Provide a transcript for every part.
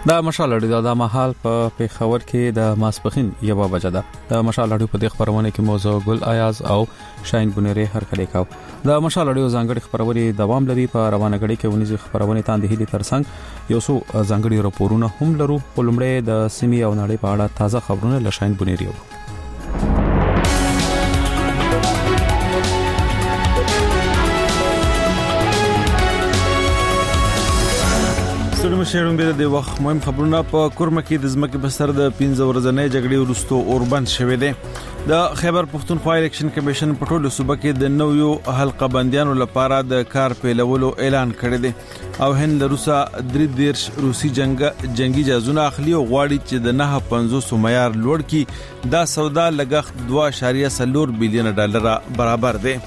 دا مشال اړیو د محل په پیښور کې د ماسپخین یوه بجه ده. د مشال اړیو په دې خبرونه کې موضوع ګل ایاز او شاهین بنيري هرکلی کاو. د مشال اړیو ځانګړي خبرونه دوام لري. په روانه غړي کې ونیزي خبرونه تاندې هلي ترڅنګ یو څو ځانګړي راپورونه هم لرو. په لومړی د سیمې او نړۍ په اړه تازه خبرونه له شاهین بنيري. ستړي مشرون به د وخت مهم خبرونه په کورمه کې د ځمکې په سر د 15 ورځې جګړې وروسته اوربند شوې ده. د خیبر پختونخوا الیکشن کمیشن په ټولو صوبو کې د نویو حلقه بندیانو لپاره د کار پیلولو اعلان کړی دی او هند له روسا 3 روسي جنگي جهازونه اخلي او غواړي چې د 950 معیار لوړ کړي. دا سودا لګښت 2.4 بلین ډالر برابر دی.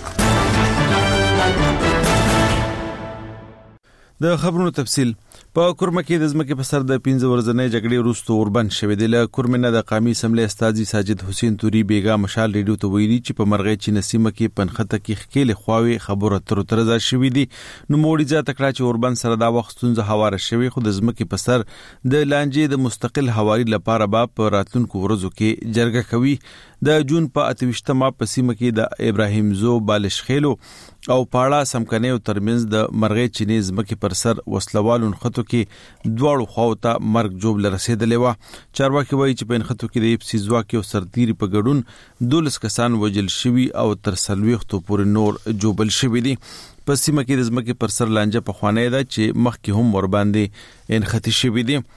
د خبرونو تفصیل په کورمه کې د ځمکې په سر د 15 ورځې جګړې وروسته اوربند شوې ده. له کورمنه د قومي اسمبلی استاذي ساجد حسین توري بیګا مشال ریډیو ته ویلي چې په مرغې چي نسیمه کې پنخته کې خکېل خواوي خبره تر ځا شوې دي. نو موړي ځا تکړه چې اوربند سره دا وخت ستونزه هواره شوې خو د ځمکې په سر د لانجې د مستقل هواري لپاره په راتلونکو ورځو کې جرګه کوي. د جون په 28مه په سیمه کې د ابراهیم زو بالش خېلو او پاړه سمکنیو ترمنځ د مرغې چینی ځمکې پر سر وسلوالو خطو کې دواړو خواوته مرګ جوړ لرسیدلې و. چارواکي وایي چې په خطو کې د اپسی ځواکي او سرتيري په ګډون 12 کسان وجل شوي او تر 40 پورې نور جوبل شوي دي. په سیمه کې د ځمکې پر سر لانجه په خوانې ده چې مخکې هم ور باندې انختی شوي دي.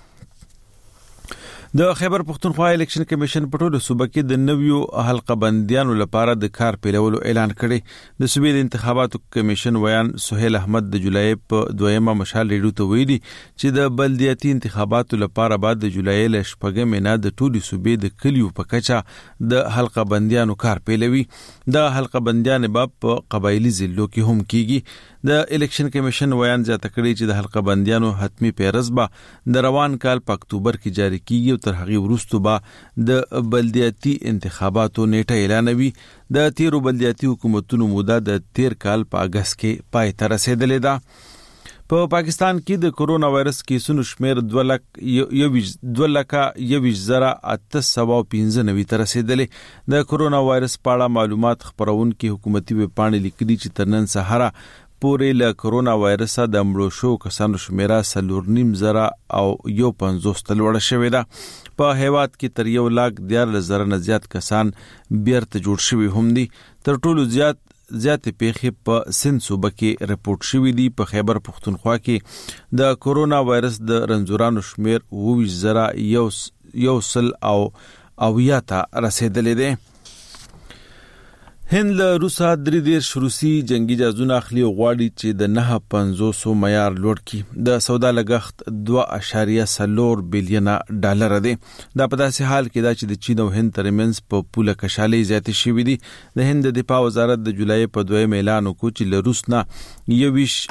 د خیبر پختونخوا الیکشن کمیشن په ټولو صوبو کې د نویو حلقه بندیانو لپاره د کار پیلولو اعلان کړی. د صوبې د انتخاباتو کمیشن ویان سهیل احمد د جولای په 2مه مشال ریډیو ته ویلي چې د بلدیاتي انتخاباتو لپاره بعد د جولای ل 8مه نه د ټولو صوبې د کلیو په کچه د حلقه بندیانو کار پیلوي. د حلقه بندیان په قبایلی ضلعو کې هم کیږي. د الیکشن کمیشن ویان زیاته کړی چې د حلقه بندیانو حتمی پیرز به د روان کال په اکتوبر کې جاری کیږي او تر هغه وروسته به د بلدیاتي انتخاباتو نیټه اعلانوي. د 13 بلدیاتي حکومتونو موده د 13 کال په اگست کې پای ته رسیدلې ده. په پاکستان کې د کورونا وایرس کیسونو شمیر 2,21,815 ته رسیدلې. د کورونا وایرس په اړه معلومات خبرونکو حکومتي ویب پاڼې لیکلي چې تر نن سهار پورې له کورونا وایرس د مړو شو کسانو شمیره 4,900 او 150 ته لوړه شوې ده. په هیواد کې تر 1,14,000 نه زیات کسان بیرته جوړ شوي هم دي. تر ټولو زیات پیښې په سند صوبه کې رپورټ شوې دي. په خیبر پختونخوا کې د کورونا وایرس د رنځورانو شمیر 20,100 او 9 ته رسیدلې ده. هند له روسا 3 روسي جنگي جهازونه اخلي او غواړي چې د 950 معیار لوړ کړي. د سودا لګښت 2.4 بلین ډالر دی. دا په داسې حال کې دا چې د چین او هند ترمنځ په پوله کشالۍ زیاتې شوې دي. د هند د دفاع وزارت د جولای په 2 اعلان وکړ چې له روس نه 20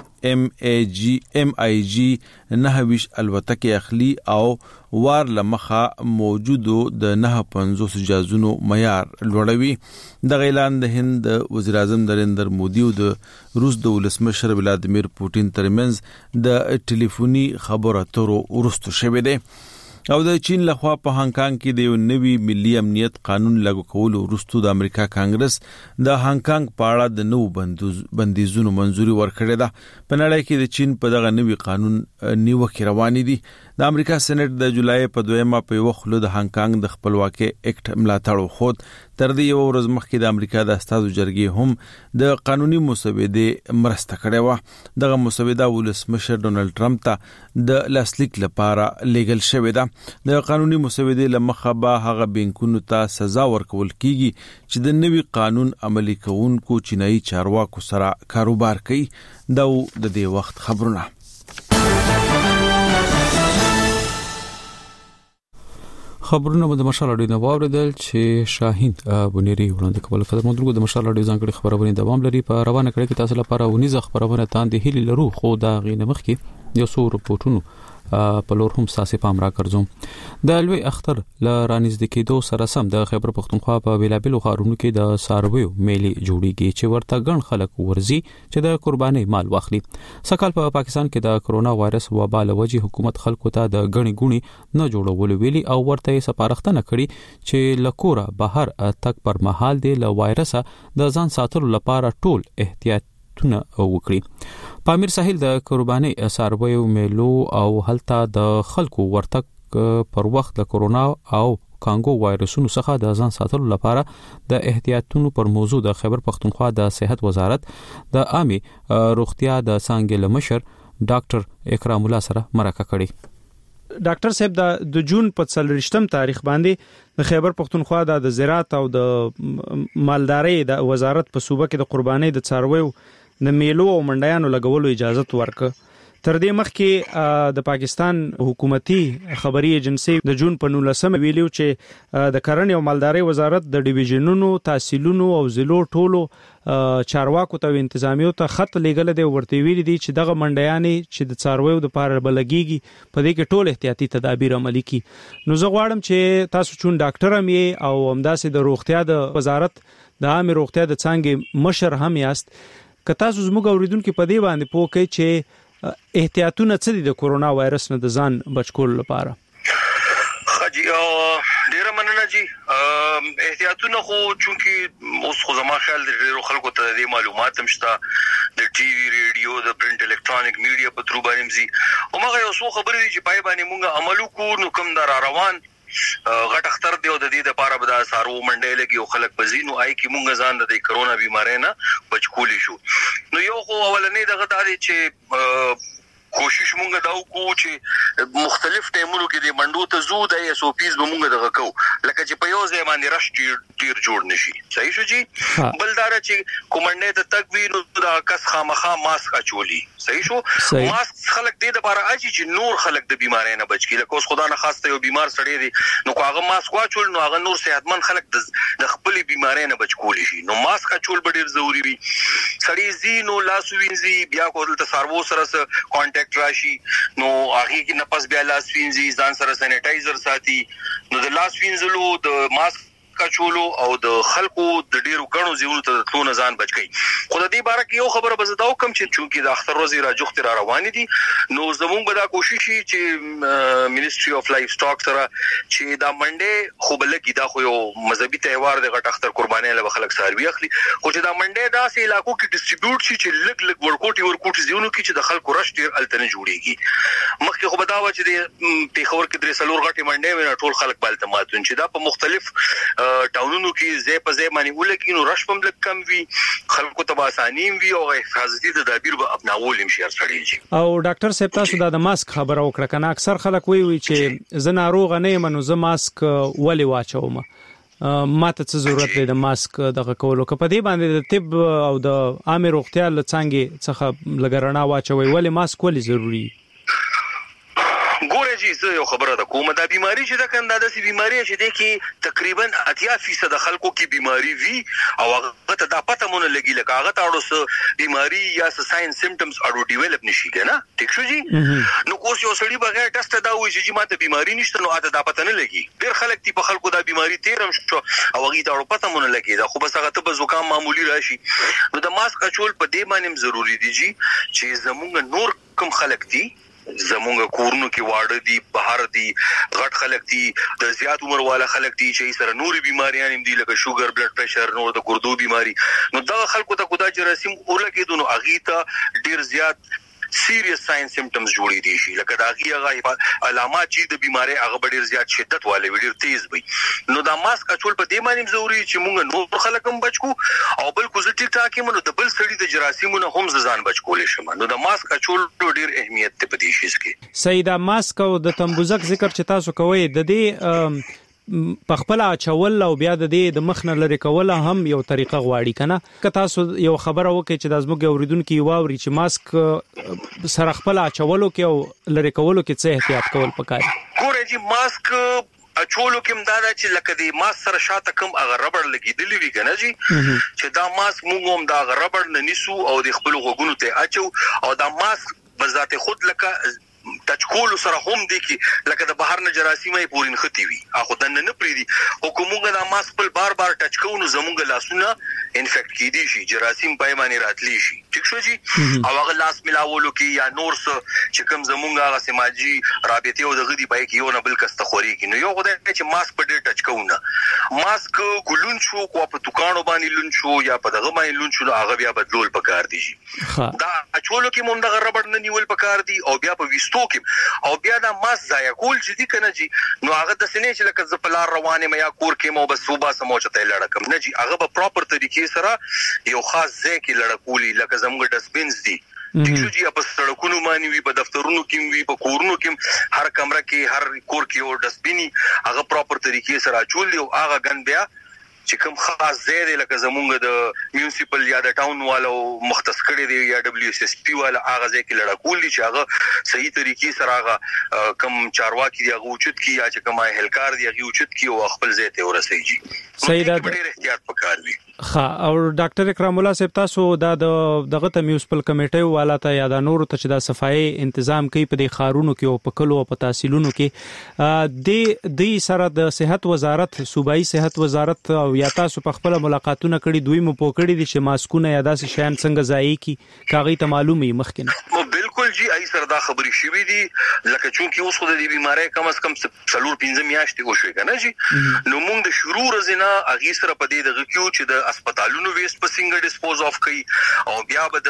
MiG 9 الوتکې اخلي او وار لمخه موجودو د 950 جهازونو معیار لوړوي. د اعلان د هند وزیر اعظم نریندر مودي او د روس د ولسمشر ولادیمیر پوتین ترمنځ د ټلیفوني خبرو اترو ورستو شوې ده. او د چین لخوا په هانګ کانګ کې د یو نوي ملي امنیت قانون لاګو کولو وروسته د امریکا کانګرس د هانګ کانګ په اړه د نوو بندیزونو منځوري ورکړې ده. په نړۍ کې د چین په دغه نوي قانون نیوکې روانې دي. د امریکا سېنات د جولای په 2مه په یو خلود هانګ کانګ د خپلواکۍ اکټ ملاتړ وخت. تر دې یو ورځ مخکې د امریکا د استازو جرګې هم د قانوني مسودې مرسته کړې و. دغه مسوده ولسمشر ډونالد ټرمپ ته د لاسلیک لپاره لیږل شوې ده. د قانوني مسودې لمخه به هغه بانکونو ته سزا ورکول کیږي چې د نوي قانون عملي کوونکو چینایي چارواکو سره کاروبار کوي. دا د دې وخت خبرونه. خبرونه د مشال اړیو نه واوریدل چې شاهین بنيري وړاندې کول. فدرمندرو د مشال اړیو ځانګړي خبرونه دوام لري. په روانه کړي کې تاسو لپاره ونیزه خبرونه تاندې هلي لرو خو دا غینه مخ کې یو څو رپورټونو په لور هم ساسي پام را کړم د لوی اختر ل رانږدې کېدو سره سم د خیبر پختونخوا په بیلابلو ښارونو کې د سارویو میلي جوړیږي چې ورته ګڼ خلک ورزي چې د قرباني مال واخلي. سکهال په پاکستان کې د کرونا وایرس وبا له وجې حکومت خلکو ته د غني ګونی نه جوړول ویلي او ورته سپارښتنه کړې چې لکوره بهر تک پر مهال دی له وایرس د ځان ساتلو لپاره ټول احتیاطونه وکړي. پامیر ساحل د قرباني سارویو میلو او هلته د خلکو ورتک پر وخت د کرونا او کانګو وایرسونو څخه د ځان ساتلو لپاره د احتیاطونو پر موضوع د خیبر پختونخوا د صحت وزارت د عامه روغتیا د څانګې لمشر ډاکټر اکرام الله سره مرکه کړې. ډاکټر صاحب د جون په 30 تاریخ باندې د خیبر پختونخوا د زراعت او د مالدارۍ د وزارت په صوبه کې د قرباني د څارویو د میلو او منډیانو لګولو اجازه ورکړه. تر دې مخکې د پاکستان حکومتي خبري ایجنسی د جون په 19 ویلو چې د کرنې او مالدارۍ وزارت د ډیویژنونو تحصیلونو او ضلعو ټولو چارواکو ته انتظامیو ته خط لیږل دی ورته ویلي دي چې دغه منډیانې چې د څارویو د پاره بلګيږي په دې کې ټول احتیاطي تدابیر عملي کړي. نو زه غواړم چې تاسو چون ډاکټر هم یې او همداسې د روغتیا د وزارت د عامه روغتیا د څانګې مشر هم یاست که تاسو زموږ اوریدونکو په دې باندې پوه کړئ چې احتیاطونه څه دي د کرونا وایرس نه د ځان بچکول لپاره. خاجي ډیر مننه جی. احتیاطونه خو چونکی اوس خو زما خیال د ډیرو خلکو ته د معلومات هم شته د ټي وي ریډیو د پرنٹ الکترونیک میډیا په تر باندې مزي او مګر یو څو خبرې دي چې پای باندې مونږه عمل وکړو نو کوم در روان غټ اختر دی او د دې لپاره به د سارو منډې لګي او خلک بزینو آی کی مونږ ځان د کرونا بیماری نه بچکولی شو. نو یو خو اولنې دغه د چې کوشش مونږ دا وکړو چې مختلف ټیمونو کې د منډو ته زو د اس او پیز به مونږ دغه کو لکه چې په یو ځای باندې رش ډیر جوړ نشي. صحیح شو جی. بلدار چې کومنډې ته تکوین او د کس خامخا ماسک اچولي. صحیح شو. ماسک خلک دې لپاره اچي چې نور خلک د بیماری نه بچ کی لکه اوس خدا نه خاصه یو بیمار سړی دی نو هغه ماسک واچول نو هغه نور صحتمن خلک د خپل بیماری نه بچ کولی شي. نو ماسک اچول ډیر ضروری وي. سړی زینو لاس وینځي بیا کول ته سارو سره کانټیکټ راشي نو هغه کې نه پس بیا لاس وینځي ځان سره سینیټایزر ساتي نو د لاس وینځلو د ماسک کچولو او د خلکو د ډیرو غنو زیونو ته تلون ځان بچ کی. خو د دې باره کې یو خبره بزداو کم چې چونکی د اختر ورځې را جوخت را روان دي نو زموږ به دا کوشش شي چې منیسټری اف لایف سټاک سره چې دا منډه خو بلګي دا خو یو مذهبي تهوار د غټ اختر قرباني له خلک ساروي اخلي خو چې دا منډه داسې علاقو کې ډیسټریبیوټ شي چې لګ ورکوټي زیونو کې چې د خلکو رش ډیر التنه جوړيږي. مخکې خو بداوه چې د پیښور کې درې سلور غټي منډه ویني ټول خلک بالته ماتون چې دا په مختلف ټاونونو کې زې په زې باندې ولګي نو رش پم لک کم وی خلکو ته آسانیم وی او حفاظتي تدابیر به اپناول هم شي سړي. او ډاکټر صاحب تاسو د ماسک خبره وکړه کنه اکثر خلک وی چې زه ناروغ نه یم نو زه ماسک ولې واچوم ماته څه ضرورت دی د ماسک دغه کولو که په دې باندې د طب او د عامه روغتیا لڅنګ څخه لګرنا واچوي ولې ماسک ولې ضروری؟ ګوره جی زه یو خبره ده کومه دا بیماری چې د کنده د بیماری چې د کې تقریبا 80% خلکو کې بیماری وی او هغه ته دا پته مونږ لګي لکه هغه تاړو سه بیماری یا ساين سیمټمز اړو ډیولپ نشي کنه. ټیک شو جی. نو کوس یو سړی بغیر ټیسټ دا وایي چې ماته بیماری نشته نو اته دا پته نه لګي. ډیر خلک تی په خلکو دا بیماری تیرم شو او هغه تاړو پته مونږ لګي دا خو بس هغه ته زکام معمولی راشي. نو د ماسک اچول په دې باندې ضروری دي جی چې زمونږ نور کم خلک دي زمونږ کورونو کې واړه دي بهر دي غټ خلک دي د زیات عمر والا خلک دي چې سره نوري بیماریاں هم دي لکه شوګر بلډ پريشر نور د ګردو بیماری نو دا خلکو ته کودا جراثیم اورلګي دونو اغیته ډیر زیات سیریس ساين سیمټمز جوړې دي شي لکه دا هغه علامات چې د بیماری هغه ډیر زیات شدت والے ډیر تیز وي. نو دا ماسک اچول په دې باندې ضروری چې مونږ نور خلک هم بچو او بل کو ټیک ټاک مونږ د بل سړي د جراثیمونو هم ځان بچ کولې شم. نو د ماسک اچول ډیر اهمیت ته پدې شي کې. سیدا ماسک او د تنبوزک ذکر چې تاسو کوی د دې پخپل اچول او بیا د دې د مخنه لری کول هم یو طریقه غواړي کنه که تاسو یو خبره وکړي چې د ازموږ اوریدونکو واوري چې ماسک سره خپل اچولو کې او لری کولو کې څه احتیاط کول پکاري. ګورې جی ماسک اچولو کې امداد چې لکه د ماسک سره شاته کم اگر ربړ لګیدلی وی کنه جی چې دا ماسک موږ هم دا ربړ نه نیسو او د خپل غوګونو ته اچو او دا ماسک بذات خود لکه ټچ کول سره هم دي کې لکه د بهر نه جراثیمه پورین ختی وي اخو دنه نه پریدي حکومت دا ماسک په بار ټچ کوو زمونږ لاسونه انفیکټ کیدي شي جراثیم پایمانه راتلی شي ٹھیک شو جی او هغه لاس ملاولو کې یا نور څه چې کوم زمونږ هغه سماجی رابطه او دغه دی پای کې یو نه بل کس ته خوري کې نو یو خدای چې ماسک په ډېر ټچ کوونه ماسک ګلون شو کو په دکانو باندې لون شو یا په دغه باندې لون شو هغه بیا بدلول پکار دي دا اچولو کې مونږ دغه ربړ نه نیول پکار دي او بیا په وستو کې او بیا دا ماسک ځای کول چې دي کنه جی نو هغه د سینې چې لکه زپلار روانه میا کور کې مو بس صوبه سموچته لړکم نه جی هغه په پراپر طریقې سره یو خاص ځای کې لړکولي لکه زموږ ډسبینز دي چې جی په سړکونو باندې وي په دفترونو کې وي په کورونو کې هر کمره کې هر کور کې یو ډسبینی هغه پراپر طریقې سره چول دی او هغه ګن بیا چې کوم خاص ځای دی لکه زمونږ د میونسپل یا د ټاون والو مختص کړي دی یا WSSP والا هغه ځای کې لړکول دي چې هغه صحیح طریقې سره هغه کم چارواکي دی هغه اوچت کی یا چې کومه هلکار دی هغه اوچت کی او خپل ځای ته ورسېږي صحیح ده ډېر احتیاط وکړ وي او ډاکټر اکرام الله صاحب تاسو دا دغه ته میونسپل کمیټه والا ته یا د نور ته چې د صفایي تنظیم کوي په دې خارونو کې او په کلو او په تحصیلونو کې د سره د صحت وزارت صوبایي صحت وزارت او یا تاسو په خپل ملاقاتونه کړي دوی مو پوکړي دي چې ماسکونه یا داسې شیان څنګه ځای کی کاغی ته معلومي مخکنه بالکل جی ای سره دا خبري شوې دي لکه چونکی اوس خو د دې بیماری کم از کم 4-5 میاشتې وشوي کنه جی نو موږ د شروع رزنه اغي سره په دې دغه کیو چې د هسپتالونو ویست په سنگل ډیسپوز اف کوي او بیا به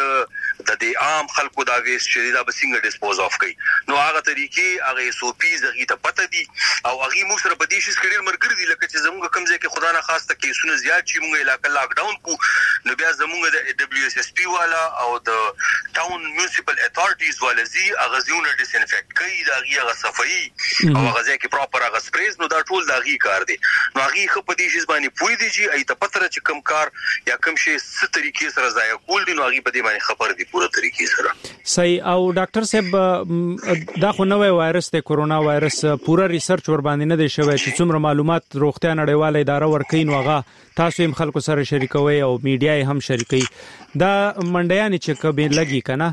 د عام خلکو دا ویست چې دا به سنگل ډیسپوز اف کوي نو هغه طریقې هغه SOP زغی ته پته دي او هغه موږ سره په دې شي سکریر مرګر دي لکه چې زموږ کم ځای کې خدا نه خاصه کیسونه زیات شي موږ علاقه لاک ډاون کو نو بیا زموږ د WSSP والا او د ټاون میونسپل اتھارټیز والا زی اغازونه ډیسانفیکټ کوي دا هغه صفائی او هغه ځای کې پراپر هغه سپریز نو دا ټول دا هغه کار دی نو هغه خو په دې شي باندې پوي دي چې ای ته پتر چې کم کار یا کم شي ست طریقې سره ځای کول دي نو هغه په دې باندې خبر دي پوره طریقې سره صحیح او ډاکټر صاحب دا خو نوې وایرس ته کورونا وایرس پوره ریسرچ ور باندې نه دی شوی چې څومره معلومات روغتیا نړیواله اداره ورکین وغه تاسو هم خلکو سره شریکوي او میډیا هم شریکي دا منډیان چې کبه لګي کنه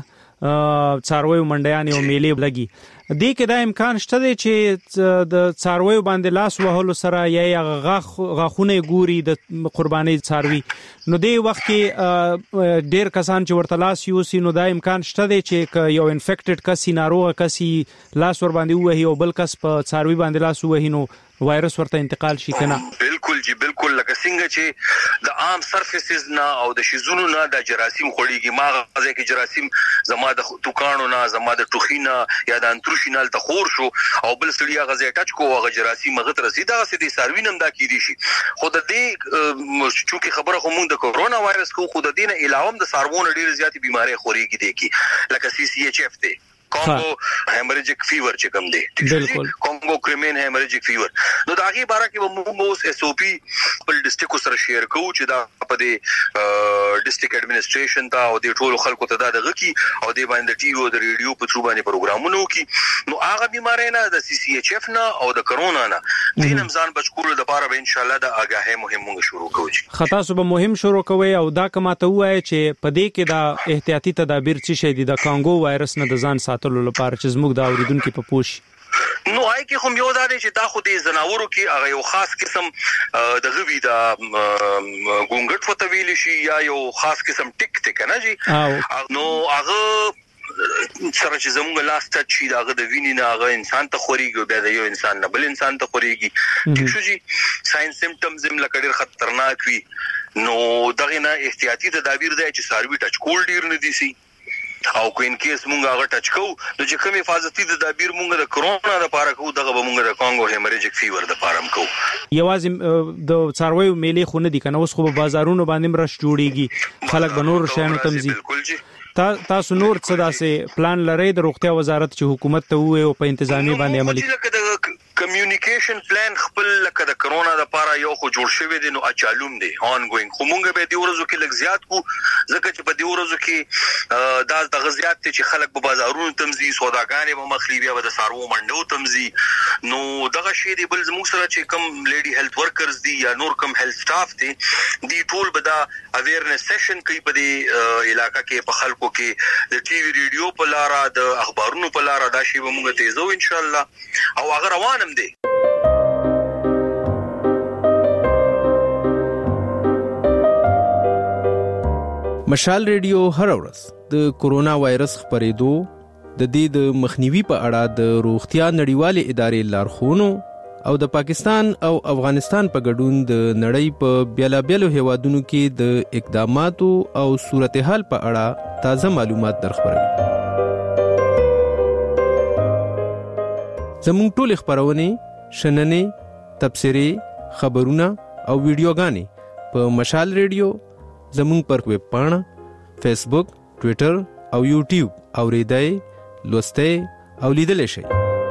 څاروي منډیان او میلې لګي دې کې دا امکان شته دی چې د څاروي باندې لاس وهلو سره یا غاخونه ګوري د قرباني څاروي نو دې وخت کې ډېر کسان چې ورته لاس یوسي نو دا امکان شته دی چې یو انفیکټډ کسي ناروغ کسي لاس ور باندې وهي او بل کس په څاروي باندې لاس وهي نو وایرس ورته انتقال شي کنه بالکل جی بالکل لکه څنګه چې د عام سرفیسز نه او د شیزونو نه د جراثیم خوريږي ما غزه کې جراثیم زما د دکانونو نه زما د ټوخینه یا د انتروشینال ته خور شو او بل سړي غزه ټچ کو هغه جراثیم غت رسیدا سدي ساروینم دا کیدی شي خو د دې چونکی خبره خو مونږ د کورونا وایرس کو خو د دینه علاوه د سارمون ډیر زیات بیماری خوريږي دي کی لکه CCHF ته کانگو هیمریجیک فیور چې کوم دی بالکل کانگو کریمین هیمریجیک فیور نو دا غي بارا کې موږ اوس SOP په ډیسټریکټ سره شیر کوو چې دا په دې ډیسټریکټ ایڈمنسټریشن ته او د ټولو خلکو ته دا دغه کی او د باندې ټي او د ریډیو په تر باندې پروګرامونو کې نو هغه بیماری نه د CCHF نه او د کرونا نه د نمزان بچکول د لپاره به ان شاء الله د اگاهه مهم شروع کوو خطا صبح مهم شروع کوي او دا کما ته وای چې په دې کې دا احتیاطي تدابیر څه شي دي د کانګو وایرس نه د ځان ساتلو لپاره چې زموږ د اوریدونکو په پوښ نو آی کې هم یو دا دی چې دا خو د زناورو کې هغه یو خاص قسم د غوی دا ګونګټ وتویل شي یا یو خاص قسم ټیک ټیک نه جی نو هغه سره چې زموږ لاس ټچ شي داغه د وینې نه هغه انسان ته خوريږي بیا د یو انسان نه بل انسان ته خوريږي ٹھیک شو جی ساين سیمټمز هم لکه ډېر خطرناک وي نو دغه نه احتیاطي تدابیر دی چې ساروي ټچ کول ډیر نه دي سي او کو ان کیس مونږ هغه ټچ کوو نو چې کوم حفاظتي تدابیر مونږ د کرونا لپاره کوو دغه مونږ د کانګو هیمریجیک فیور لپاره کوو یوازې د څاروي میلې خو نه دي کنه اوس خو په بازارونو باندې مرش جوړيږي خلک به نور شانو تمزي بالکل جی تاسو نور څه داسې پلان لرئ د روغتیا وزارت چې حکومت ته وې او په انتظامی باندې عملي کمیونیکیشن پلان خپل لکه د کرونا د لپاره یو خو جوړ شوی دی نو اچالوم دی اون ګوینګ خو مونږ به د ورځو کې لږ زیات کو ځکه چې په د ورځو کې د غزيات چې خلک په بازارونو تمزي سوداګانې به مخلي بیا د سارو منډو تمزي نو دغه شی دی بل زموږ سره چې کم لیډي هیلث ورکرز دي یا نور کم هیلث سټاف دي دی ټول به دا اویرنس سیشن کوي په دې علاقہ کې په خلکو کې د ټي وي ریډیو په لارا د اخبارونو په لارا دا شی به مونږ تیزو ان شاء الله او هغه روانم دي. مشال ریډیو هر ورځ د کورونا وایرس خپرېدو د دې د مخنیوي په اړه د روغتیا نړیوالې ادارې لارښوونو او د پاکستان او افغانستان په ګډون د نړۍ په بیلابیلو هیوادونو کې د اقداماتو او صورتحال په اړه تازه معلومات درخبروي. زموږ ټول خبرونه شننې تبصرې خبرونه او ویډیوګانې په مشال ریډیو زموږ پر ویب پاڼه فیسبوک ټوئیټر او یوټیوب اوریدای لوستئ او لیدلای شئ.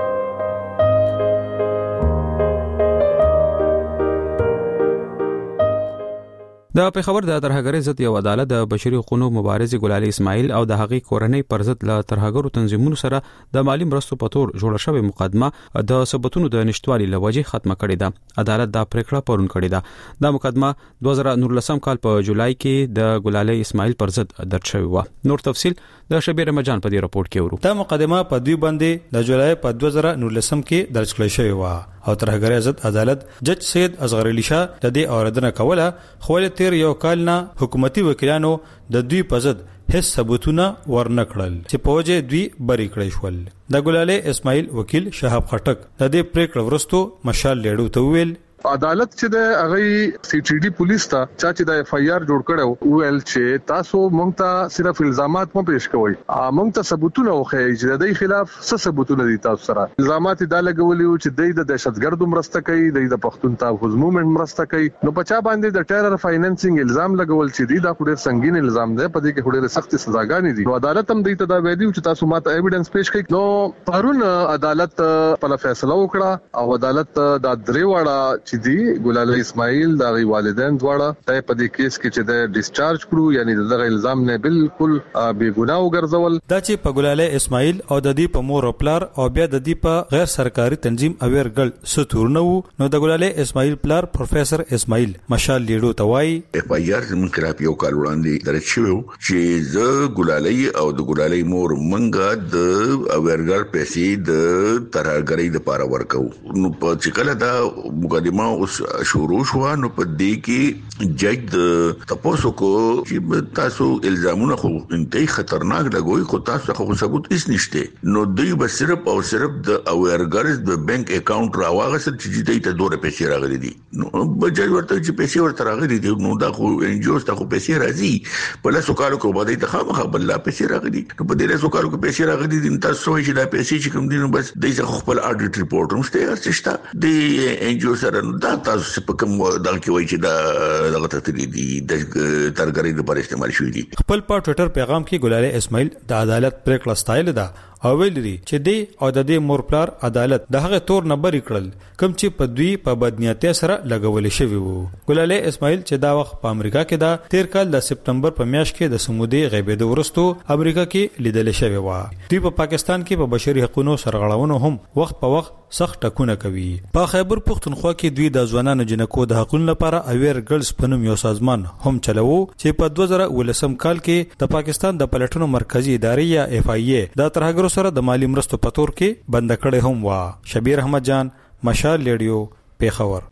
د پیښور د ترهګرۍ ضد یو عدالت د بشري حقوقو مبارز ګلالي اسماعیل او د هغې کورنۍ پر ضد له ترهګرو تنظیمونو سره د مالی مرستو په تور جوړه شوې مقدمه د ثبوتونو د نشټوالي لوجې ختمه کړې ده. عدالت دا پریکړه پرون کړې ده. دا مقدمه 2019 کال په جولای کې د ګلالي اسماعیل پر ضد درج شوې و. نور تفصيل د شبیر رمضان په دې راپورټ کې ورو. دا مقدمه په دوی باندې د جولای په 2019 کې درج کړل شوې و او ترهګرۍ ضد عدالت جج سید اصغر علي شاه د دې اوریدنه کوله خو له تیر یو کال نه حکومتي وکیلانو د دوی په ضد هیڅ ثبوتونه ورنکړل چې په وجه دوی بری کړی شول. د ګلالي اسماعیل وکیل شهاب خټک د دې پریکړه ورستو مشال لیډو ته ویل عدالت چې د هغه سی ټي ډي پولیس ته چې د اف آی آر جوړ کړو ویل چې تاسو مونږ ته صرف الزامات مو پیښ کوئ مونږ ته ثبوتونه وخی چې د دې خلاف څه ثبوتونه دي تاسو سره الزامات دا لګولي چې د دهشتګردو مرسته کوي د پښتون تحفظ موومېنټ مرسته کوي نو پچا باندې د ټیرر فاینانسینګ الزام لګول چې دا ډېر سنگین الزام دی په دې کې ډېر سخت سزاګانې دي نو عدالت هم دې ته دا ویلي چې تاسو ماته ایویډنس پیښ کړئ نو پرون عدالت په فیصله وکړه او عدالت دا درې واړه دی ګلالي اسماعیل د والدین دواړه د په دې کیس کې چې د ډیسچارج کړو یعنی دغه الزام نه بالکل بے ګناه وګرځول دا چې په ګلالي اسماعیل او د دې په مور او پلار او بیا د دې په غیر سرکاري تنظیم اویر ګل ستور نو د ګلالي اسماعیل پلار پروفیسور اسماعیل مشال لیډو توای اف آی آر من کراپ یو کال وړاندې درچ شو چې ز ګلالي او د ګلالي مور منګه د اویر ګل پیسې د ترهګرۍ لپاره ورکو نو په چکله دا مقدمه اوس شروع شو نو په دې کې جج تاسو کو چې تاسو الزامونه خو انتهایی خطرناک لګوي خو تاسو خو ثبوت هیڅ نشته نو دوی به صرف او صرف د اویرګرز د بانک اکاونټ راوغسل چې دې ته دوه پیسې راغلي دي نو بجای ورته چې پیسې ورته راغلي دي نو دا خو ان جی اوز ته خو پیسې راځي په لاسو کالو کې باندې ته خامخا بل لا پیسې راغلي نو په دې لاسو کالو کې پیسې راغلي دي تاسو چې دا پیسې چې کوم دي نو بس دې خپل اډیټ ریپورټ هم ستاسو د ان جی او سره دا تاسو په کوم دغه کې وایي چې دا دغه ترتیب دي د ترګری د پر استعمال شوی دي. خپل په ټوئیټر پیغام کې ګلالي اسماعیل د عدالت پریکړه ستایل ده او ویلي چې دی او د دې مور پلار عدالت دغه تور نه بری کړل کوم چې په دوی په بدنیاتي سره لګول شوی وو. ګلالي اسماعیل چې دا وخت په امریکا کې دا تیر کال د سپتمبر په میاشت کې د سمودي غیبېدو ورستو امریکا کې لیدل شوی و. دوی په پاکستان کې په بشري حقوقو سرغړونو هم وخت په وخت سخت ټکونه کوي. په خیبر پختونخوا کې دوی د ځوانانو جنکو د حقوقو لپاره اویر ګرلز په نوم یو سازمان هم چلوو چې په 2019 کال کې د پاکستان د پلټنو مرکزی ادارې یا اف آی اے د ترهګرو سره د مالی مرستو په تور کې بند کړي هم وا. شبیر احمد جان مشال لیډیو پیښور.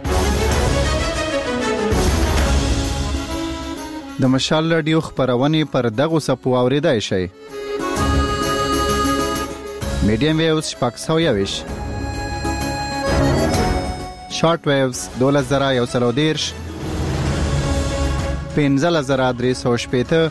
د مشال لیډیو خبرونه پر دغه سپو اوریدای شي. میډیم ویوز پاکستاویش شارټ ویوز 2130 15350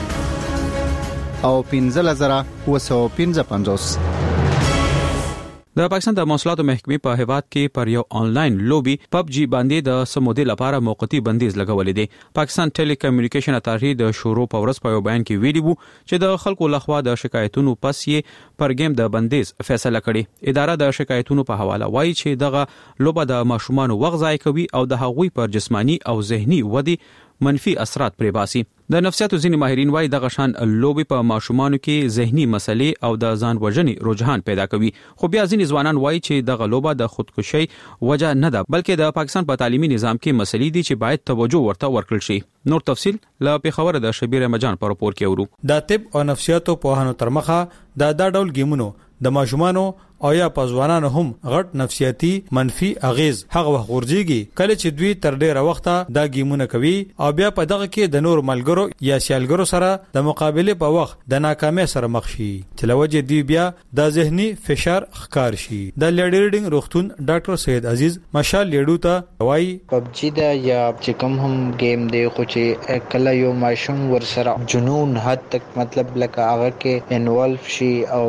او 15955. د پاکستان د مواصلاتو محکمې په هیواد کې پر یو آنلاین لوبي PUBG باندې د سمودي لپاره موقتی بندیز لګولې دي. پاکستان ټیلی کمیونیکیشن اتارټي د شورو پورس په بیان کې ویلي وو چې د خلکو لخوا د شکایتونو پس یې پر گیم د بندیز فیصله کړې. اداره د شکایتونو په حواله وایي چې دغه لوبه د ماشومان وخت ضایع کوي او د هغوی پر جسمانی او ذهني ودی منفي اثرات پرې باسي. د نفسیاتو ځینې ماهرین وایي دغه شان لوبي په ماشومانو کې ذهني مسلې او د ځان وژنې رجحان پیدا کوي. خو بیا ځینې ځوانان وایي چې دغه لوبه د خودکشي وجه نه ده بلکې د پاکستان په تعلیمي نظام کې مسلې دي چې باید توجه ورته ورکړل شي. نور تفصيل له پیښور د شبیر احمدجان پر راپور کې اورو. د طب او نفسیاتو په هانو ترمخه دا ډول گیمونو د ماشومانو او یا پځوانانو هم غټ نفسیاتی منفي اغیز هغه وخت ورځيږي کله چې دوی تر ډیره وخته دا گیمونه کوي او بیا په دغه کې د نور ملګرو یا سیالګرو سره د مقابله په وخت د ناکامۍ سره مخ شي چې لوجه دی بیا د ذهني فشار ښکار شي. د لیډرډینګ روغتون ډاکټر سید عزیز مشال لیډو ته وایي PUBG دا یا چې کوم هم گیم دی خو چې کله یو ماشوم ور سره جنون حد تک مطلب لکه هغه کې انوالو شي او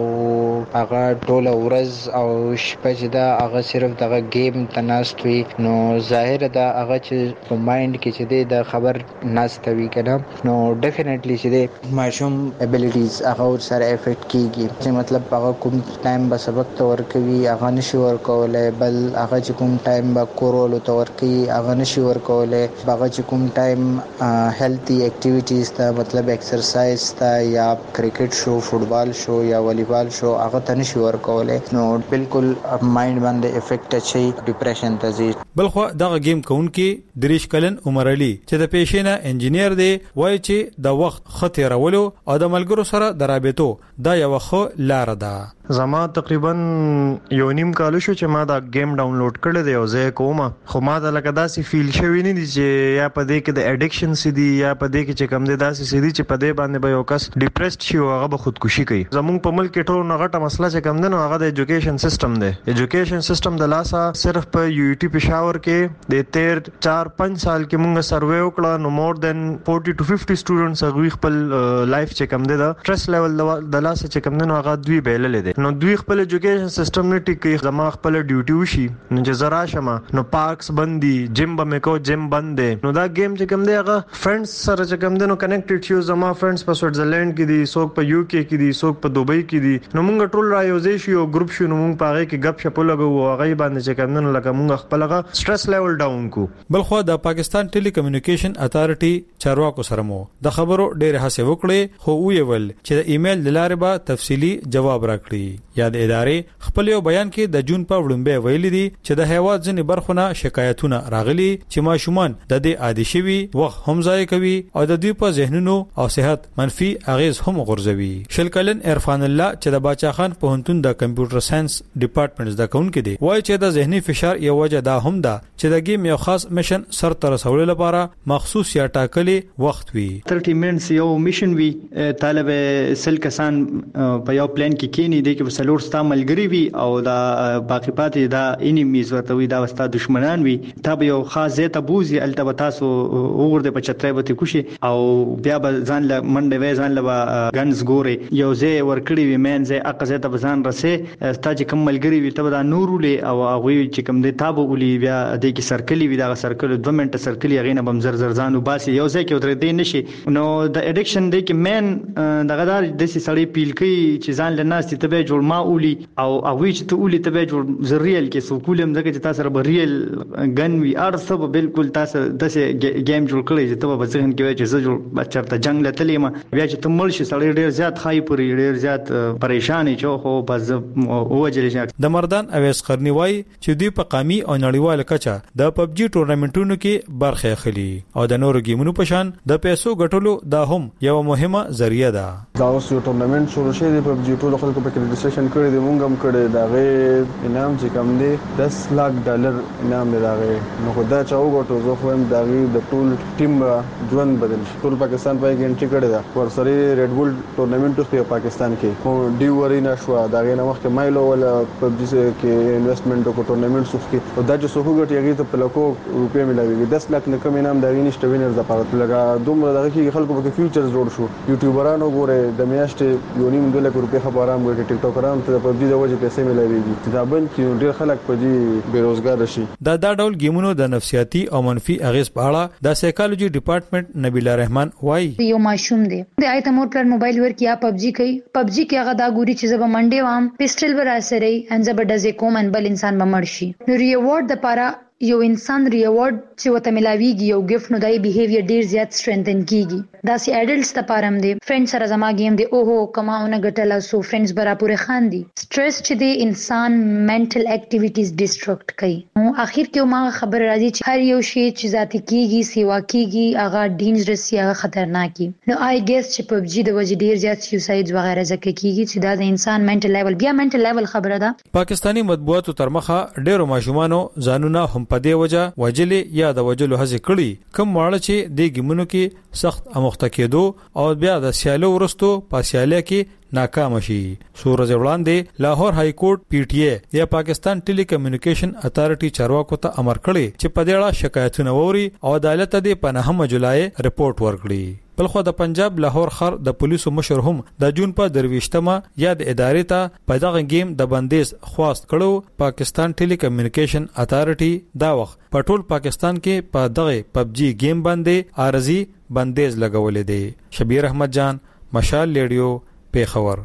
هغه ټول ورځ او شپه چې دا هغه صرف دغه گیم تناست وي نو ظاهر دا هغه چې په مایند کې چې د خبر ناستوي کنه نو ډیفینیټلی چې د ماشوم ابیلیټیز هغه ور سره افیکټ کیږي چې مطلب هغه کوم ټایم به سبق تور کوي هغه نشي ورکولای بل هغه چې کوم ټایم به کورولو تور کوي هغه نشي ورکولای هغه چې کوم ټایم هیلتي اکټیویټیز ته مطلب ایکسرسایز ته یا کرکټ شو فوتبال شو یا والیبال شو هغه ته نشي ورکولای نو بالکل مایند باندې افیکټ شي ډیپریشن ته ځي. بلخو دغه گیم کونکي دریش کلن عمر علي چې د پیشینه انجینیر دی وایي چې د وخت خطر ورولو او د ملګرو سره درابطو دا یو خو لار ده. زما تقریبا یو نیم کال شو چې ما دا گیم ډاونلوډ کړی دی او زه کوم خو ما دا لکه داسې فیل شوی نه دي چې یا په دې کې د اډیکشن سي دي یا په دې کې چې کم دي داسې سي دي چې په دې باندې به یو کس ډیپریسډ شي او هغه به خودکشي کوي. زمونږ په ملک کې ټول نغټه مسله چې کم ده نو هغه د ایجوکیشن سیستم دی. ایجوکیشن سیستم د لاسه صرف په UUT پېښور کې د 4-5 سال کې مونږ سروې وکړه نو مور دین 40 to 50 سټوډنټس هغه خپل لایف چې کم ده سټرس لیول د لاسه چې کم ده نو هغه دوی بیلل دي نو دوی خپل ایجوکیشن سیستم نه ټیک کوي. زما خپل ډیوټي وشي نو چې زرا شمه نو پارکس بندي جیم به مې کو جیم بند دي نو دا گیم چې کوم دی هغه فرندز سره چې کوم دی نو کنیکټډ شي. زما فرندز په سوئټزرلند کې دي څوک په UK کې دي څوک په دوبۍ کې دي نو مونږ ټول رايوځي شو ګروپ شو نو مونږ پاره کې غپ شپ لګو هغه باندې چې کوم دی لکه مونږ خپل هغه سټرس لیول ډاون کو. بلخو د پاکستان ټیلی کمیونیکیشن اتارټي چارواکو سره مو د خبرو ډېر هڅه وکړي خو ویل چې د ایمیل لاره به تفصیلی جواب راکړي. یا د ادارې خپل یو بیان کې د جون په وړاندې ویلي دي چې د هیواد ځینې برخونه شکایتونه راغلي چې ماشومان د دې عادي شوي وخت هم ضایع کوي او د دوی په ذهنونو او صحت منفي اغیز هم غورځوي. شلکلن عرفان الله چې د باچا خان پوهنتون د کمپیوټر ساينس ډپارټمنټ د کونکي دی وایي چې د ذهني فشار یو وجه دا هم ده چې د گیم یو خاص میشن سر ته رسولو لپاره مخصوص یا ټاکلي وخت وي. 30 منټس یو میشن وي طالب سل کسان په یو پلان کې کینی دی کې سلور ستا ملګری وي او دا باقی پاتې دا انیمیز ورته وي دا وستا دشمنان وي تا به یو خاص ځای ته بوزي الته به تاسو وګورئ په چترۍ به کوشي او بیا به ځان له منډه وې ځان له ګنز ګوري یو ځای ورکړي وي مین ځای اقا ځای ته ځان رسې ستا چې کوم ملګری وي ته دا نورولې او هغه چې کوم دی تابو ولي بیا د کې سرکلي وي دا سرکل 2 منټه سرکلي هغه نه بم زر ځان وباسي یو ځای کې ودرې دی نشي نو د اډیکشن دی کې مین دغه دار د سړی پیل کوي چې ځان له ناس ته به جوړ ما اولی او هغه چې ته اولی ته به جوړ زریل کې سو کولم دغه چې تاسو سره ریل ګن وی ارث به بالکل تاسو دسه گیم جوړ کړی چې ته به ځین کې چې زه جوړ چرته جنگ لته ما بیا چې ته مل شي سړی ډیر زیات خای پوری ډیر زیات پریشانی چې خو بس اوجل شي. د مردان اویس قرنی وای چې دوی په قومي او نړیوال کچه د PUBG ټورنمنټونو کې برخه اخلي او د نورو گیمونو په شان د پیسو ګټلو دا هم یو مهمه ذریعہ ده. دا اوس یو ټورنمنټ شروع شوی دی PUBG ټول خلکو په رجسټریشن کړی دی مونږ هم کړی دا غي انعام چې کم دی $10 lakh انعام دی دا غي نو خو دا چا وګټو زه خو هم دا غي د ټول ټیم ژوند بدل شي. ټول پاکستان پای کې انټری کړی دا ورسره ریډ بول ټورنمنټ په پاکستان کې خو ډیو ورینا شو دا غي نو وخت مایلو ولا PUBG کې انویسټمنټ کو ټورنمنټ سوف کې او دا چې سوخو ګټي هغه ته په لکو روپیا ملاوي $10 lakh نه کم انعام دا غي نشته وینر د پاره لګا دومره دا کې خلکو په فیوچرز جوړ شو یوټیوبرانو ګوره د میاشتې 1.5 لک روپۍ خبرام ورکړي ټیک ټاکرام ته په دې د وجه پیسې ملایويږي دا بل کې ډېر خلک په دې بیروزګار شي. دا ډول گیمونو د نفسیاتي او منفي اغیز په اړه د سایکالوجي ډپارټمنټ نبیلا رحمان وایي یو ماشوم دی د آیت مور پر موبایل ورکی یا پبجی کې هغه دا ګوري چې زب منډه وام پسټل ور اسره ان زب ډزې کوم ان بل انسان بمړ شي. نو ریوارډ د پاره یو انسان ریوارډ چې وته ملاویږي یو گیفت نو دای بیهیویر ډیر زیات سترنتن کیږي. دا سي اډلټس ته پارم دي فرند سره زما گیم دی اوهو کماونه غټلا سو فرندز برا پوره خان دي. سټرس چې دی انسان منټل اکټیویټیز ډیسټرکټ کوي. نو اخر کې ما خبر راځي چې هر یو شی چې ذاتی کیږي سیوا کیږي هغه ډینجرس یا خطرناکي. نو آی ګیس چې پبجی د وجې ډیر زیات سوسایډز وغیرہ ځکه کیږي چې دا د انسان منټل لیول بیا منټل لیول خبره ده. پاکستانی مطبوعاتو تر مخه ډیرو ماشومانو ځانونه هم په دې وجه وجلې یا د وجلو هڅه کړي کوم واړه چې د گیمونو کې سخت اموخته کېدو او بیا د سیالو ورستو په سیالي کې ناکام شي. سورج وړاندې لاهور های کورټ پی ټی ای یا پاکستان ټیلی کمیونیکیشن اتھارټي چارواکو ته امر کړی چې په دې اړه شکایتونه ووري او عدالت ته په 9 جولای رپورت ورکړي. بلخو د پنجاب لاهور خر د پولیسو مشر هم د جون په 23مه یا د ادارې ته په دغه گیم د بندیز خواست کړو. پاکستان ټیلی کمیونیکیشن اتھارټي دا وخت په ټول پاکستان کې په دغه پبجی گیم باندې عارضی بندیز لګولې دی. شبیر احمد جان مشال ریډیو پیښور.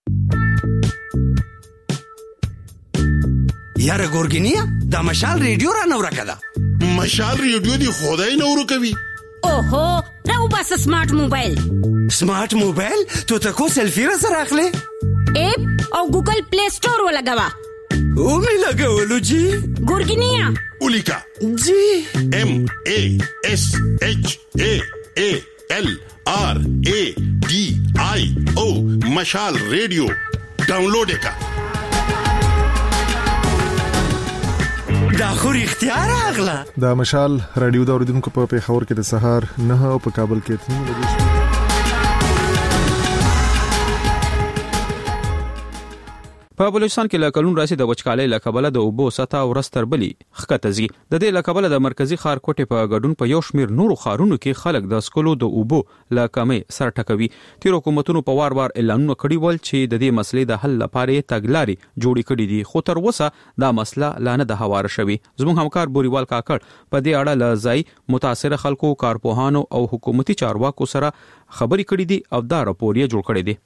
یاره ګورګینیا دا مشال ریډیو را نو راکړه. مشال ریډیو دی خدای نو ورکوي. اوهو راو بس سمارټ موبایل. سمارټ موبایل تو تکو سلفی را سره اخلي اپ او ګوګل پلی سٹور ولګوا او می لګولو جی ګورګینیا اولیکا جی ام ا اس اچ ا ا ال ار ا ډي آی او مشال ریډیو ډاونلوډ وکړه. دا خو اختیار اغلا دا مشال رادیو دا اوریدونکو په پیښور کې د سهار 9 او په کابل کې 3 بجې. په بلوچستان کې لکلون راسي د وچکالۍ لکبله د اوبو سطح ورستر بلی خکتزي د دې لکبله د مرکزی ښار کوټه په غډون په یو شمیر نورو ښارونو کې خلک د سکولو د اوبو لکمې سره ټکوي. تیر حکومتونو په وار اعلانونه کړي ول چې د دې مسلې د حل لپاره تګلاري جوړې کړي دي خو تر اوسه دا مسله لا نه د هوار شوی. زموږ همکار بوريوال کاکړ په دې اړه لځای متاثر خلکو کارپوهانو او حکومتي چارواکو سره خبري کړي دي او دا راپور یې جوړ کړی دی.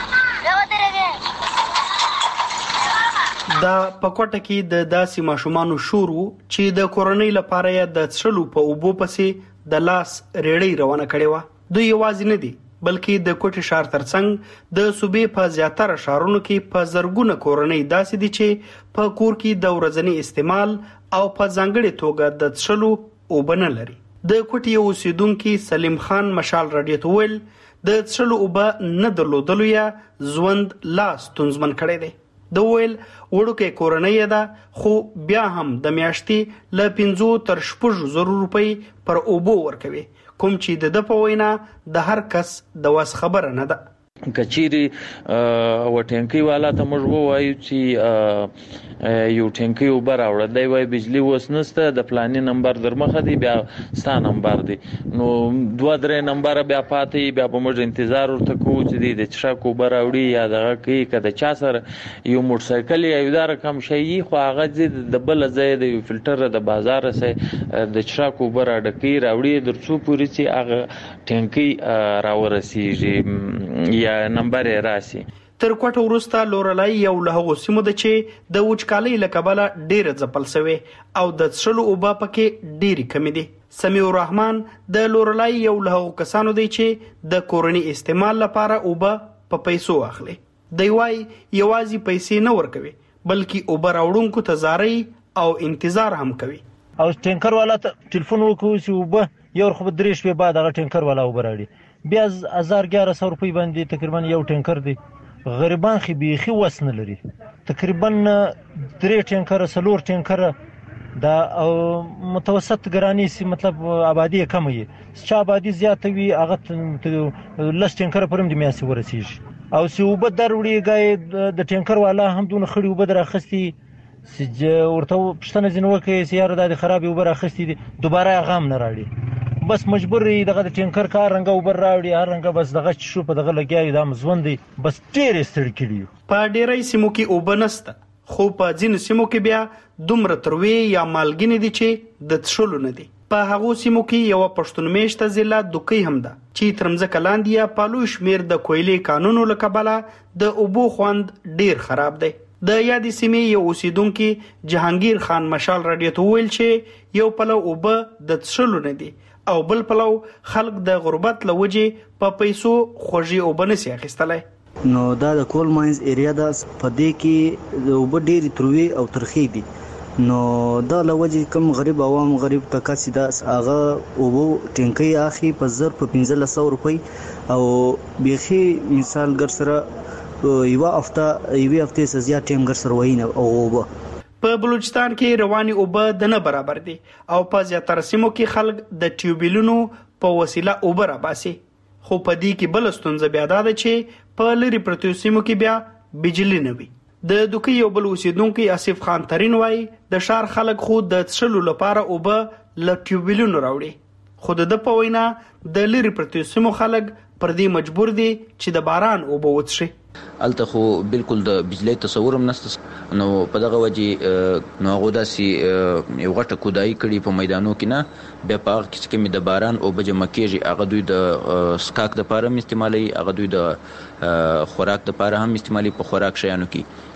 دا پکوټه کې د داسې ماشومانو شور چې د کورونی لپاره یا د څړلو په اوبو پسې د لاس ریړۍ روانه کړي و. دوی یوازې نه دي بلکې د کوټه شهر ترڅنګ د صوبې په زیاتره شهرونو کې په زرګونه کورونی داسې دي چې په کور کې د ورځنی استعمال او په ځانګړي توګه د څړلو اوبه نه لري. د کوټه یو اوسیدونکو سلیم خان مشال رادیو ته ویل د څړلو اوبه نه درلودلو یا ژوند لاس تنظیم کړي دي. د ویل وړوکې کورنۍ ده خو بیا هم د میاشتې ل 5 تر 6 روپۍ پر اوبو ورکوي کوم چې د په وینا د هر کس د واس خبره نه ده. کچيري و ټینکی والا ته موږ وایو چې یو ټینکی وبر راوړل دی وای بجلی وسنسته د پلاني نمبر درمخه دی بیا ستا نمبر دی نو 2-3 نمبر بیا پاتې بیا په موږ انتظار ورته کوو چې د چرک وبر راوړي یا دغه کې کده چا سره یو موټر سایکل یا یو رقم شي خو هغه د بل ځای د فلټر د بازار سره د چرک وبر اډکی راوړي درڅو پوری چې هغه ټینکی راورسیږي یا نمبر راسي. تر کوټه ورسته لورلای یو له غوسمو د چې د وچکالۍ لکبله ډیره ځپل سوی او د څړلو اوبه پکې ډیری کمی دي. سمیع الرحمن د لورلای یو له کسانو دی چې د کورنی استعمال لپاره اوبه په پیسو اخلي. دی وای یوازې پیسې نه ورکوي بلکې اوبه راوړونکو ته زاري او انتظار هم کوي. او ټینکر والا ټلیفون وکړو چې اوبه یو خو درې شپې بعد هغه ټینکر والا اوبه راړي بیا 1100 روپۍ باندې تقریبا یو ټینکر دی. غریبان خو بيخي وس نه لري تقریبا 3 ټینکر 4 ټینکر دا متوسط ګرانی سي مطلب آبادی کم وي چې آبادی زیات وي هغه لس ټینکر پرم د میاسي ورسیږي او سی وب دروړي غي د ټینکر والا هم دونه خړي وب درخستي چې ورته پښتنه جنو کې سیاره د خرابې وب راخستي دوباره غام نه راړي بس مجبور دغه د ټینکر کار رنګ اوبر راوړي هر رنګ بس دغه شو په دغه لګیاي دا مزوندي بس ډېر ستړي کړي په ډېرې سیمو کې وبنسته خو په ځینو سیمو کې بیا دومره تروي یا مالګینې دي چې د تشلو نه دي. په هغو سیمو کې یو پښتون میشته ضلع دوکۍ هم ده چې ترمځکه لاندې یا پالو شمیر د کویلې قانونو له کبله د اوبو خوند ډیر خراب دی. د یادې سیمې یو اوسیدونکي جهانگیر خان مشال رادیو ته ویل چې یو پلو اوبه د تشلو نه دي او بل پلو خلک د غربت له وجې په پیسو خوږې اوبه نشي اخیستلی. نو دا د کول ماینز ایریا ده په دې کې د اوبه ډېرې تروي او ترخې دي نو دا له وجې کم غریب عوام غریب کسي دا هغه اوبو ټینکۍ اخی په زر په 1500 روپۍ او بیخي مثال ګر سره یو هفته سزیا ټیم ګر سره وینه او اوبه په بلوچستان کې رواني اوبه د نه برابر دي او په زیاتره سیمو کې خلک د ټیوبیلونو په وسیله اوبه راباسي. خو په دې کې بل ستونزه بیا ده چې په لری پرتو سیمو کې بیا بجلی نه وي. د دوکۍ یو بل اوسیدونکو اسف خان ترين وای د شار خلک خو د تشلو لپاره اوبه ل ټیوبیلونو راوړي خو د په وینا د لری پرتو سیمو خلک پر دې مجبور دي چې د باران اوبه وڅښي. الته خو بالکل د بجلی تصور هم نشته نو په دغه وجه نو هغه داسي یو غټه کودای کړي په میدانو کې نه بیا په هغه کې چې د باران او بجمع کېږي هغه دوی د سکاک د پاره هم استعمالي هغه دوی د خوراک د پاره هم استعمالي په خوراک شیانو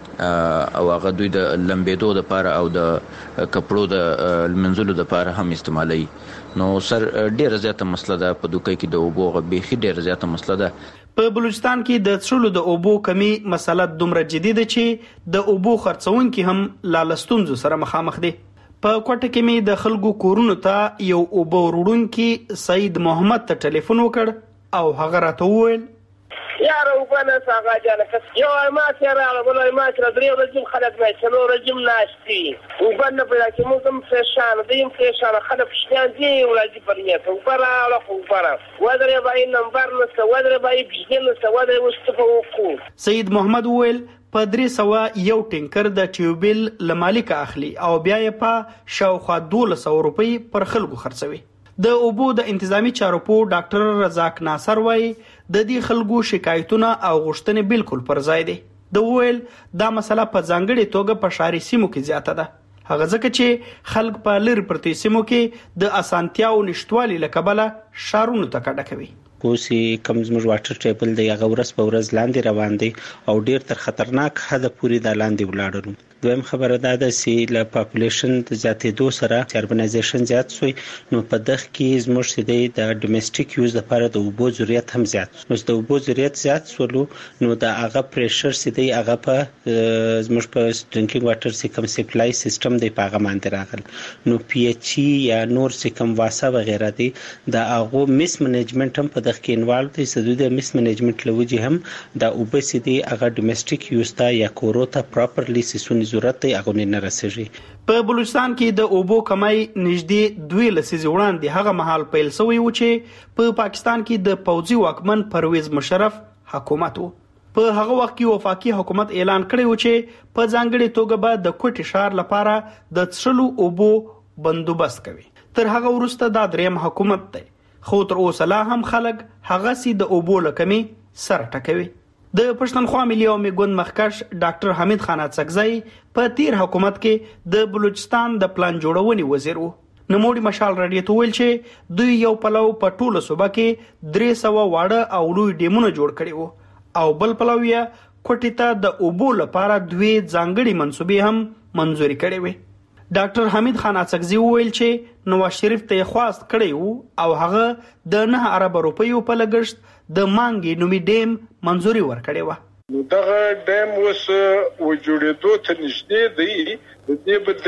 کې او هغه دوی د لمبېدو د پاره او د کپړو د منزلو د پاره هم استعمالي. نو سر ډیره زیاته مسله ده په دوکۍ کې د اوبو غبيخي ډیره زیاته مسله ده. په بلوچستان کې د تشلو د اوبو کمی مسله دومره جدي ده چې د اوبو خرڅونکي هم لالستونزو سره مخامخ دي. په کوټه کې می د خلکو کورونو ته یو اوبو وروړونکي سید محمد ته ټلیفون وکړ او هغه راته وویل یار وبنه ساغه جانه یو ما سره ولا ما سره درې ورځې خلک نه څلو ورځې ناشتي وبنه په لکه مو کوم فرشان دیم فرشان خلک شتان دي ولادي پرېته وبره ولا وبره ودرې باندې نمبر نو ودرې باندې بجنه نو ودرې واستفوقو. سید محمد ویل په 300 یو ټینکر د ټیوبل لمالک اخلي او بیا یې په شاوخوا 1200 روپۍ پر خلکو خرڅوي. د اوبو د انتظامی چارو په ډاکټر رزاق ناصر وای د دې خلکو شکایتونه او غوښتنې بالکل پر ځای دي. د ویل دا مسله په ځانګړي توګه په شاري سیمو کې زیاته ده هغه ځکه چې خلک په لری پرتې سیمو کې د اسانتیاو نشټوالي لکبله شارونو ته کډه کوي. کوسي کم زموږ واټر ټیبل دی هغه ورځ په ورځ لاندې روان دی او ډیر تر خطرناک حد پورې د لاندې ولاړو. دویم خبره دا ده چې له پاپولیشن د زیاتېدو سره اربنایزیشن زیات شوی نو په دغه کې زموږ سیدې د ډومېسټیک یوز لپاره د اوبو ضرورت هم زیات نو د اوبو ضرورت زیات شولو نو د هغه پریشر سیدې هغه په زموږ په ډرینکینګ واټر سیکم سپلای سیستم دی په هغه باندې راغل نو پی ایچ ای یا نور سیکم واسا وغیرہ دی د هغه مس منیجمنت هم په دغه کې انوالو دي سدو د مس منیجمنت لوجه هم د اوبو سیدې هغه ډومېسټیک یوز ته یا کوروتا پراپرلی سیسونی ضرورت دی هغه نه رسېږي. په بلوچستان کې د اوبو کمای نږدې 2 لسیزې وړاندې هغه مهال پیل شوی و چې په پاکستان کې د پوځي واکمن پرویز مشرف حکومت و. په هغه وخت کې وفاقي حکومت اعلان کړی و چې په ځانګړي توګه به د کوټي شهر لپاره د تشلو اوبو بندوبست کوي. تر هغه وروسته دا دریم حکومت دی خو تر اوسه لا هم خلک هغه سي د اوبو لکمي سره ټکوي. د پښتونخوا ملي او میګون مخکش ډاکټر حمید خان اڅکزی په تیر حکومت کې د بلوچستان د پلان جوړونې وزیر وو. نموړي مشال رادیو ته ویل چې دوی یو پلو په ټوله صوبه کې 300 واړه او لوی ډیمونه جوړ کړي وو او بل پلو یې کوټی ته د اوبو لپاره دوی ځانګړي منسوبې هم منزوري کړي وي. ډاکټر حمید خان اڅکزی ویل چې نواز شریف ته خواست کړی وو او هغه د 9 ارب روپیو په لګښت د مانګي نومي ډیم منزوري ورکړې و. نو دغه ډیم اوس وجوړېدو ته نږدې دی د دې په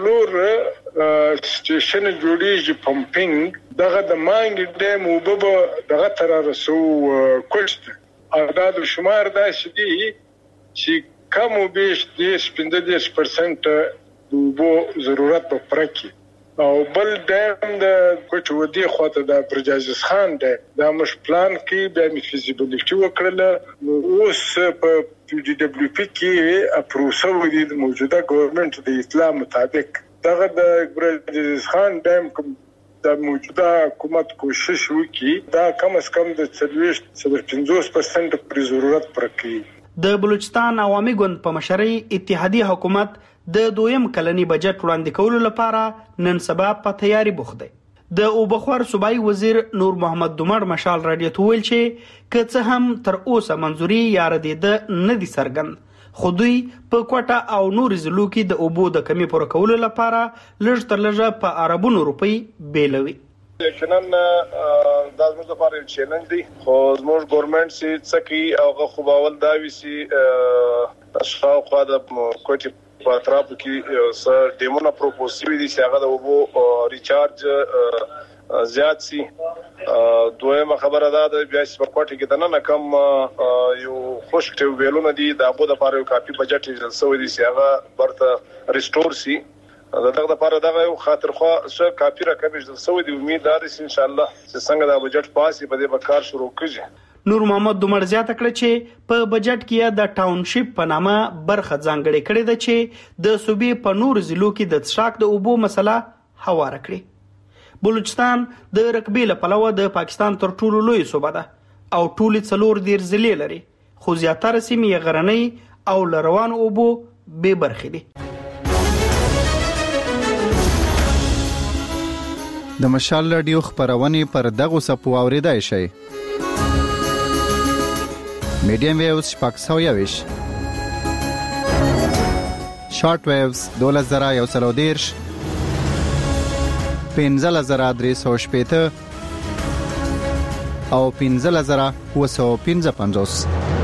3-4 سټیشن جوړیږي پمپینګ دغه د مانګي ډیم وبو دغه تر رسو کوشت اعداد شمار داسې دي چې کم او بیش 10-15% د وبو ضرورت په پرکی او بل ډیم د کوټ ودی خواته د برجازس خان د مش پلان کې د فیزیبিলিټي وکړل اوس په ډي دبليو پی کې اپروسو ودی د موجوده ګورنمنت د اطلاع مطابق دغه د برجازس خان ډیم کوم د موجوده حکومت کوشش وکړي دا کم از کم د 40-50% پر ضرورت پرکړي. د بلوچستان عوامي ګوند په مشرۍ اتحادیه حکومت د دویم کلنی بجټ وړاندې کولو لپاره نن سبا په تیاری بوخت دی. د اوبخور صوبایي وزیر نور محمد دومر مشال رادیو ته ویل چې که څه هم تر اوسه منځوري یا ردیده نه دي څرګند، خو دوی په کوټه او نور ضلعو کې د اوبو د کمی پوره کولو لپاره لږ تر لږه په اربونو روپۍ بیلوي. یقینا دا زموږ لپاره یو چیلنج دی، خو زموږ ګورنمنت سي څکی او خو باول دا وی سي شاوخوا د کوټي په اطرافو کې سر ډیمونه پروپوز شوي دي چې هغه د اوبو ریچارج زیات سي. دویمه خبره ده د بیا چې په کوټه کې د نه کم یو خوشک ټیو ویلونه دي د هغه د لپاره یو کافي بجټ ایجل شوی دی چې هغه برته ریسټور سي. دغه لپاره دغه یو خاطرخوا څه کافي رقم ایجل شوی دی. امید ده چې ان شاء الله چې څنګه دا بجټ پاسي په دې به کار شروع کړي. نور محمد دومر زیاته کړه چې په بجټ کې د ټاونشپ په نامه برخه ځانګړې کړې ده چې د صوبې په نور ضلعو کې د څښاک د اوبو مسله هواره کړي. بلوچستان د رقبې له پلوه د پاکستان تر ټولو لوی صوبه ده او ټولې 4 ضلع لري، خو زیاتره سیمې یې غرنۍ او له روانو اوبو بې برخې دي. د مشال رادیو خبرونه پر دغه سپو اوریدای شي. میډیم ویوز شپږ شارټ ویوز 2130 15350 او 15750.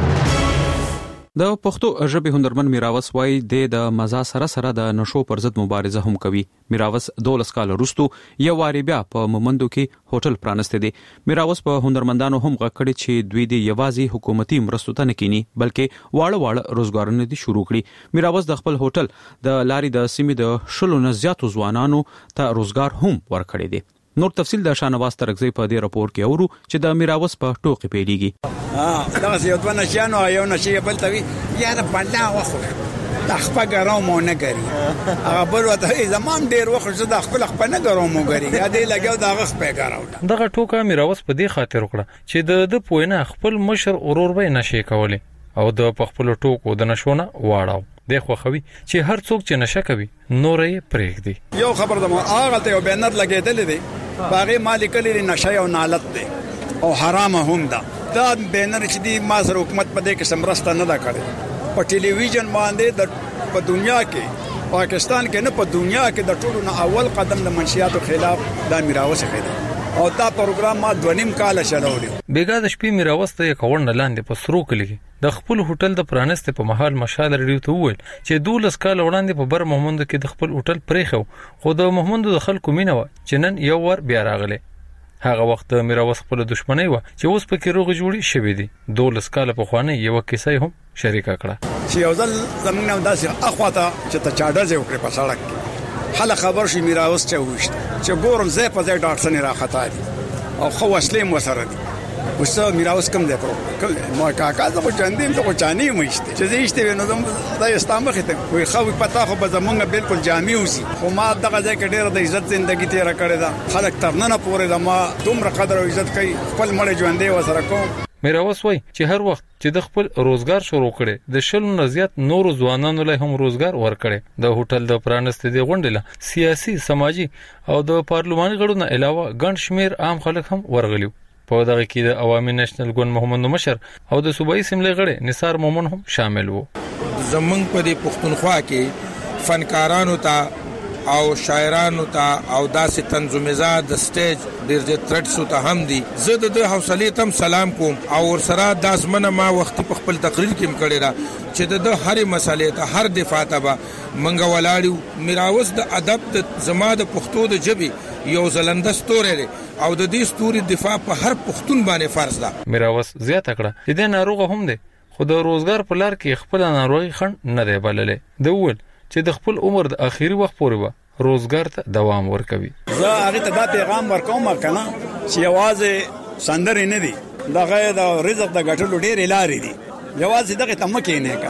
د پښتو ژبې هنرمند میراوس وای د مزه سره د نشو پر ضد مبارزه هم کوي. میراوس 12 کال وروسته یو واری بیا په مومندو کې هوټل پرانسته دي. میراوس په هنرمندانو هم غکړي چې دوی د یوازي حکومتي مرستو ته نه کینی بلکې واړه روزګارونه دي شروع کړي. میراوس د خپل هوټل د لاري د سیمې د شلو نه زیاتو ځوانانو ته روزګار هم ورکړي دي. نور تفصیل د شانواز ترغزی په دې راپور کې اورو چې د میراوس په ټوکی پیلېږي. دا یو څه نشانو یو نشي بل توي یاره بنده واخو د خپل ګرامو نه ګری هغه بل وته زمام ډیر وخت د خپل نه ګرامو ګری یا دې لګاو د هغه خپل ګراو. دغه ټوکا میراوس په دې خاطر وکړه چې د پوینه خپل مشر اورور به نشي کولی او د خپل ټوکو د نشونه واړاو. د خوخوي چې هر څوک چې نشه کوي نورې پرېږدي. یو خبر د هغه ته یو بینر لګیدل دي باغې مالک لري نشه او نالت دي او حرام هم ده. دا بینر چې دی ما سره حکومت په دې کې سمرسته نه دا کړی. په ټلویزیون باندې په دنیا کې پاکستان کې نه په دنیا کې د ټولو نه اول قدم د منشیاتو خلاف دا میراوس خېده او دا پروګرام ما 2.5 کال چلولو. بیګا د شپې میراوس ته کورن لاندې په سرو کلی د خپل هوټل د پرانست په محل مشال رډیو ته وویل چې 12 کال وړاندې په بر محمود کې د خپل هوټل پرېخو خو د محمود د خلکو مینه و چې نن یو ور بیا راغله. هغه وخت میراوس خپل دښمنۍ و چې اوس په کې روغ جوړی شوی دي. 12 کال په خوانه یو کیسه هم شریکه کړه چې یو ځل زمونږ داسې اخواته چې ته چاډه زه وکړې په سړک کې خلک خبر شي میراوس چې وښت چې ګورم زه په ځای ډاکټر نه راختا دي او خو اسلام وسره دي. وسه میراوس کم دی پرو ما کاکا زه چاندیم ته چانی مېشته چې زه ایشته نو دا استامخه ته وي خو پتا خو به زمونږ بالکل جامع وسی خو ما دغه ځای کې ډېر د عزت ژوندۍ تیر کړې ده. خلک ترنه پورې د ما دومره قدر او عزت کوي خپل مړ ژوندۍ وسره کوم. میراوس وای چې هر وخت چې د خپل روزګار شروع کړي د شلو نه زیات نور ځوانانو له هم روزګار ورکړي. د هوټل د پرانست دی غونډله سیاسي سماجی او د پارلماني غړو نه علاوه ګڼ شمیر عام خلک هم ورغلیو. په دغه کې د عوامي نېشنل ګوند محمد مشر او د صوبایي سیملې غړي نثار مومن هم شامل وو. زمونږ په دې پښتونخوا کې فنکارانو ته او شاعرانو ته او داسې تنظیمزاد د سټیج ډېر د ترټسو ته هم دي. زه د حوصله تم سلام کوم او ورسره داسمنه ما وخت په خپل تقریر کې کړی را چې د هرې مسلې ته هر دفاع ته منګه ولاړو. میراوس د ادب د زما د پښتو د جبې یو زلنده ستوری او د دې ستوري دفاع په هر پښتون باندې فرض ده. میراوس زیاته کړه چې د ناروغ هم دي خو د روزګار په لار کې خپل ناروغي خند نه دی بللې. د ول چې د خپل عمر د اخیری وخت پورې روزګار ته دوام ورکوي. زه هغه ته دا پیغام ورکوم کنه چې یوازې سندرې نه دي دغه د رزق د ګټلو ډېر لارې دي. یوازې دغه تمکه نه کنه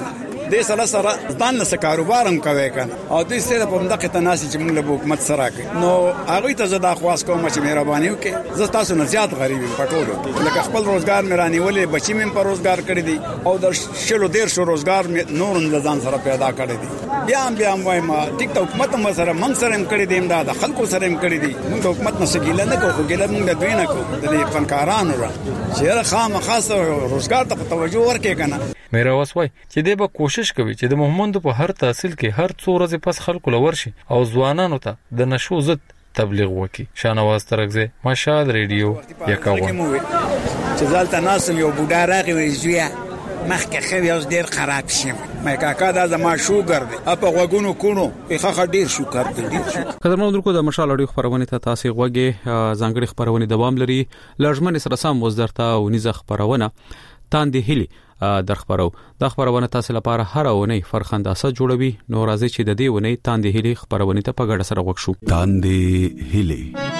د سره ځان له کاروبار هم کوي کنه او د ستې په مدقه تناسي چې موږ له حکومت سره کوي نو هغه ته زه دا خواست کوم چې مهرباني وکړي زه تاسو نه زیات غریب یم پټولو لکه خپل روزګار مې رانیولې بچی مې په روزګار کړی دي او د شلو ډیر شو روزګار مې نور نه ځان سره پیدا کړی دي بیا وایم ټیک ټاک حکومت هم سره موږ سره هم کړی دي د خلکو سره هم کړی دي موږ حکومت نه سګیله نه کوو ګیله موږ د دوی نه کوو د فنکارانو را چې خامخا روزګار ته توجه ورکړي کنه میرا وسوي چې دې به کوشش کوي چې د محمد په هر تحصیل کې هر څو ورځې پس خلکو لور شي او ځوانانو ته د نشو ضد تبلیغ وکي. شانواز ترغزه مشال ریډیو یکاون چې ځالته ناس یو بوډا راغی زویا مخکې خو یو ډیر خراب شي مې کاکا دا زما شوګر دی اپ غوګونو کونو په ډیر شوګر دی. قدرمنو درکو د مشال اړیو خبرونه ته تاسو غوږی ځانګړي خبرونه دوام لري لړجمن سره سم وزدرته او نيزه خبرونه تاندې هلي در خبرو د خبرونه تاسو لپاره هر اونۍ فرخنداسه جوړوي نو راځي چې د دې ونې تاندې هلي خبرونه ته په ګډه سره وښو. تاندې هلي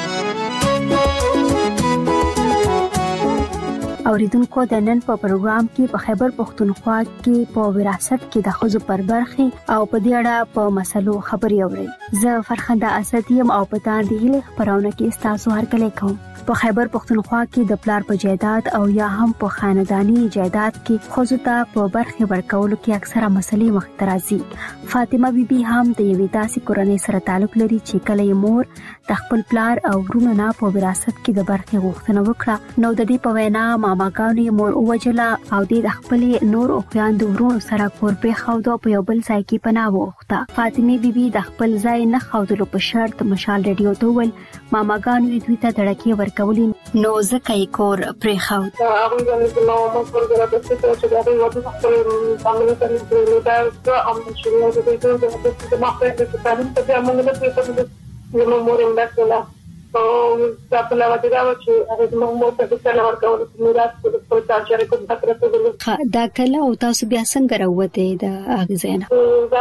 اوریدونکو د نن په پروګرام کې په خیبر پښتونخوا کې په وراثت کې د خزو پر برخي او په دې اړه په مسلو خبري اوري. زه فرخنده اسدیم او په تاندې هلي خبرونه کې تاسو هرکلی کوم. په خیبر پښتونخوا کې د پلار په جایداد او یا هم په خاندانی جایداد کې خزو ته په برخي ورکولو کې اکثره مسلې مخ ته راځي. فاطمه بیبي هم د یوې داسې کورنۍ سره تعلق لري چې کله یې مور د خپل پلار او ورونو نه په وراثت کې د برخي غوښتنه وکړه نو د دې په وینا ماماګانو مور اوجلا او د خپل نور او خويندو ورونو سره کور په خاوده په یو بل ځای کې پناه وغوښته. فاطمه بیبي د خپل ځای نه خاودلو په شرط مشال ریډیو ته ول ماماګانو دوی ته دړکی ورکولین نو ځکه یې کور پرې خاود. هغه د نو مکر درته چې دا د وځو خپل فاميلي سره دا ام چې نو د دې د مخه د تعلیم ته موږ نه پېژنو نو مور انداسلا او دا په لاره دی چې هغه موږ ته څه لور کول میراث په خپل تاجر کوم خطر دا کله او تاسو بیا څنګه راوته د هغه زینه دا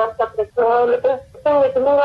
2017 څنګه نو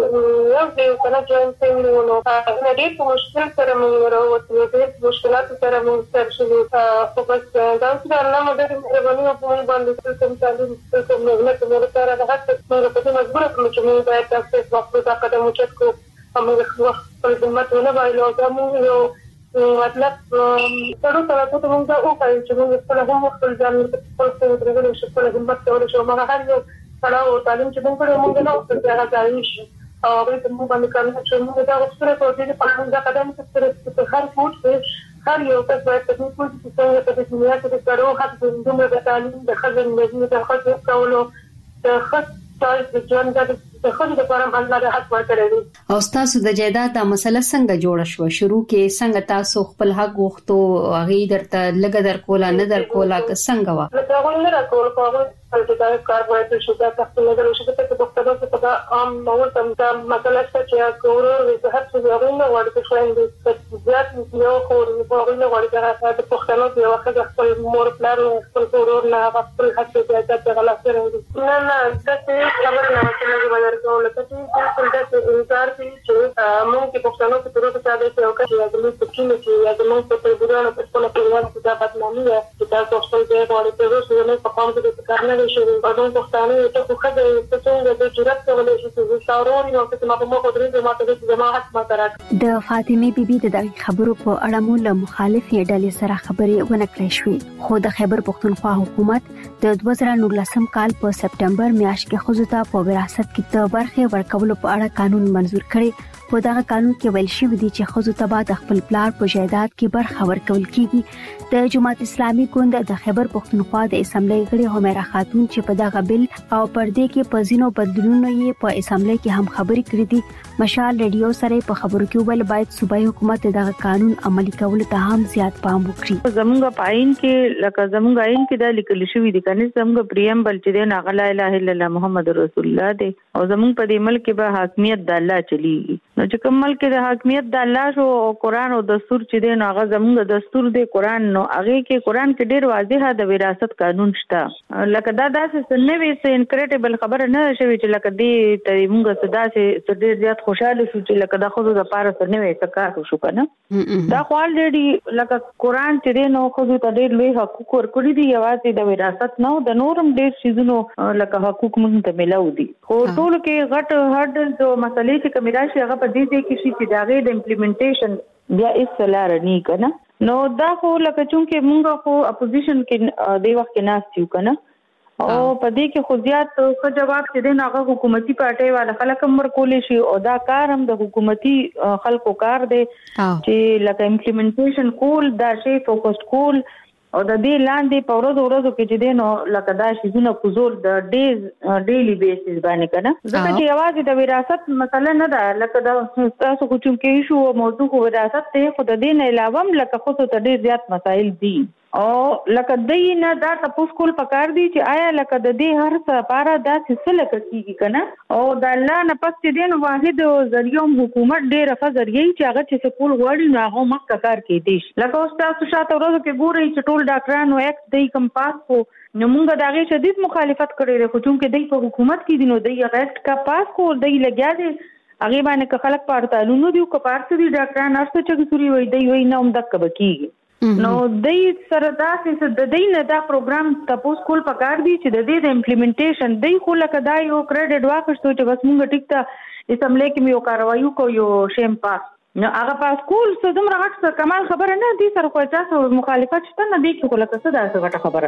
یو دې کله چې څنګه نو دا ډېر مشکل سره موږ راوته ډېر مشکلات سره موږ سره شو خو بس دا څنګه نه مده باندې په باندې څه تعلیم څه نه کومه سره دا هڅه موږ په مجبور کړو چې موږ باید تاسو وخت ته قدم وچتو موږ خپل خدمت نه وایو دا موږ یو مطلب څلور سره ته موږ دا وکړو چې موږ خپل هم خپل ځان خپل څه درغلي شو خپل خدمت کول شو موږ هر یو سره تعلیم چې موږ کړو موږ نه څه راځي شي او هغه موږ باندې کار چې موږ دا وسره په دې په موږ دا قدم چې هر فوټ هر یو څه باید په دې کې چې په دنیا کې د کارو حق د دومره د تعلیم د خزن د خزن کولو د خص د ژوند د خلکو لپاره باندې حق ورکړي. او تاسو د جایداد د مسله څنګه جوړ شو شروع کې څنګه تاسو خپل حق غوښتو هغه درته لګ در کولا نه در کولا که څنګه وا دا غوښنه را کول په هغه چې دا کار باید شو دا تاسو نه درو شو چې په ډاکټر ته دا عام نو تم دا مسله چې کورو د هر څه غوښنه ورته شوند زیات یو کور په هغه ورته راځي په خپل دی وخت خپل مور پلان خپل کورور نه خپل حق ته د غلطه نه نه دا څه خبر نه چې ولر کوله چې څنګه انکار کوي چې موږ په پښتنو کې پروت ساده څه وکړي چې موږ په کینه کې یا موږ په تلویزیون په خپل پروګرام کې دا بدنامي ده چې تاسو خپل ځای باندې پروت نه په قوم کې کار نه شي په دوه پښتنو ته خو خدای څنګه د جرأت کولای شي چې څاوري نو چې ما په مخ درې ما ته د جماعت ما ترک د فاطمه بیبي د خبرو په اړه مول مخالفي ډلې سره خبرې ونکړې شوې خو د خیبر پښتونخوا حکومت د 2019 کال په سپټمبر میاشت کې خزوته په وراثت کې د برخه ورکولو په اړه قانون منزور کړي. په دغه قانون کې ویل شوی دی چې خزو ته بعد خپل پلار په جایداد کې برخه ورکول کیږي. د جماعت اسلامي ګوند د خیبر پښتونخوا د اسمبلی غړي همیرا خاتون چې په دغه بل او پردې کې په ځینو بدلونونو یې په اسمبلی کې هم خبرې کړې دي. مشال ریډیو سره په خبرو کې ویل باید صوبایي حکومت دغه قانون عملي کولو ته هم زیات پام وکړي. زموږ پاین کې لکه زموږ عین کې دا لیکل شوی دی کنه زموږ پریمبل چې دی نه لا اله الا الله محمد رسول الله دی او زموږ په دې ملک کې به حاکمیت د الله چلیږي نو چې کوم ملک د حاکمیت د الله شو او قران او دستور چې دی نو هغه زموږ دستور دی قران نو هغه کې قران کې ډیر واضحه د وراثت قانون شته لکه دا داسې نوې څه انکریډیبل خبره نه شوي چې لکه دې ته موږ صدا سي ډیر زیات خوشاله شو چې لکه دا خو د پاره څه نوې څه کار شو کنه دا خو الریډي لکه قران چې دی نو خو ته ډیر لوی حقوق ورکړي دي یوازې د وراثت نو د نورم ډیر شیزونو لکه حقوق موږ ته ملو دي خو ټول کې غټ هډل جو مسلې چې کوم راشي هغه په دې کې شي چې داغه د امپلیمنټیشن بیا اصلار نه کنه نو دا خو لکه چونکه موږ خو اپوزیشن کې د وخت کې ناستیو کنه او په دې کې خو زیات څه جواب چې دی هغه حکومتي پارټي والا خلک هم ورکولې شي او دا کار هم د حکومتي خلکو کار دی چې لکه امپلیمنټیشن کول دا شی فوکس کول او د دې لاندې په ورځو کې چې دینو لکه دا شیزونه کوزول د ډیلی بیسس باندې کنه ځکه چې یوازې د وراثت مسله نه ده لکه دا تاسو خو چې کې شو موضوع خو وراثت ته خو د دې نه علاوه لکه خو ته ډیر زیات مسایل دي او لکه دې نه دا تاسو کول پکار دي چې آیا لکه د دې هر څه لپاره دا څه لکه کیږي کنه او د الله نه پس چې دین واحد ذریعہ حکومت ډیر افضلیه چې هغه چې سکول غوړي نه هغه مخ کار کې دي لکه اوس تاسو شاته ورځو کې ګورئ چې ټول ډاکټرانو ایکټ دی کم پاس کو نو موږ دا غي شدید مخالفت کړی خو چې د حکومت کې دي نو د ایکټ کا پاس کو دی لګیا دي هغه باندې خلک پارتالونو دی کو پارت دي ډاکټران ارڅ چې سوري وي دی وي نه هم دک بکیږي نو دې سره دا چې د دې نه دا پروګرام تاسو کول پکار دي چې د دې د امپلیمنټیشن دې خو لکه دا یو کریډټ واخښتو چې بس موږ ټیک ته اسمبلی کې یو کاروایو کو یو شیم پاس نو هغه پاس کول څه دومره غټ کمال خبره نه دي سره خو تاسو مخالفت شته نه دي کې لکه څه دا غټه خبره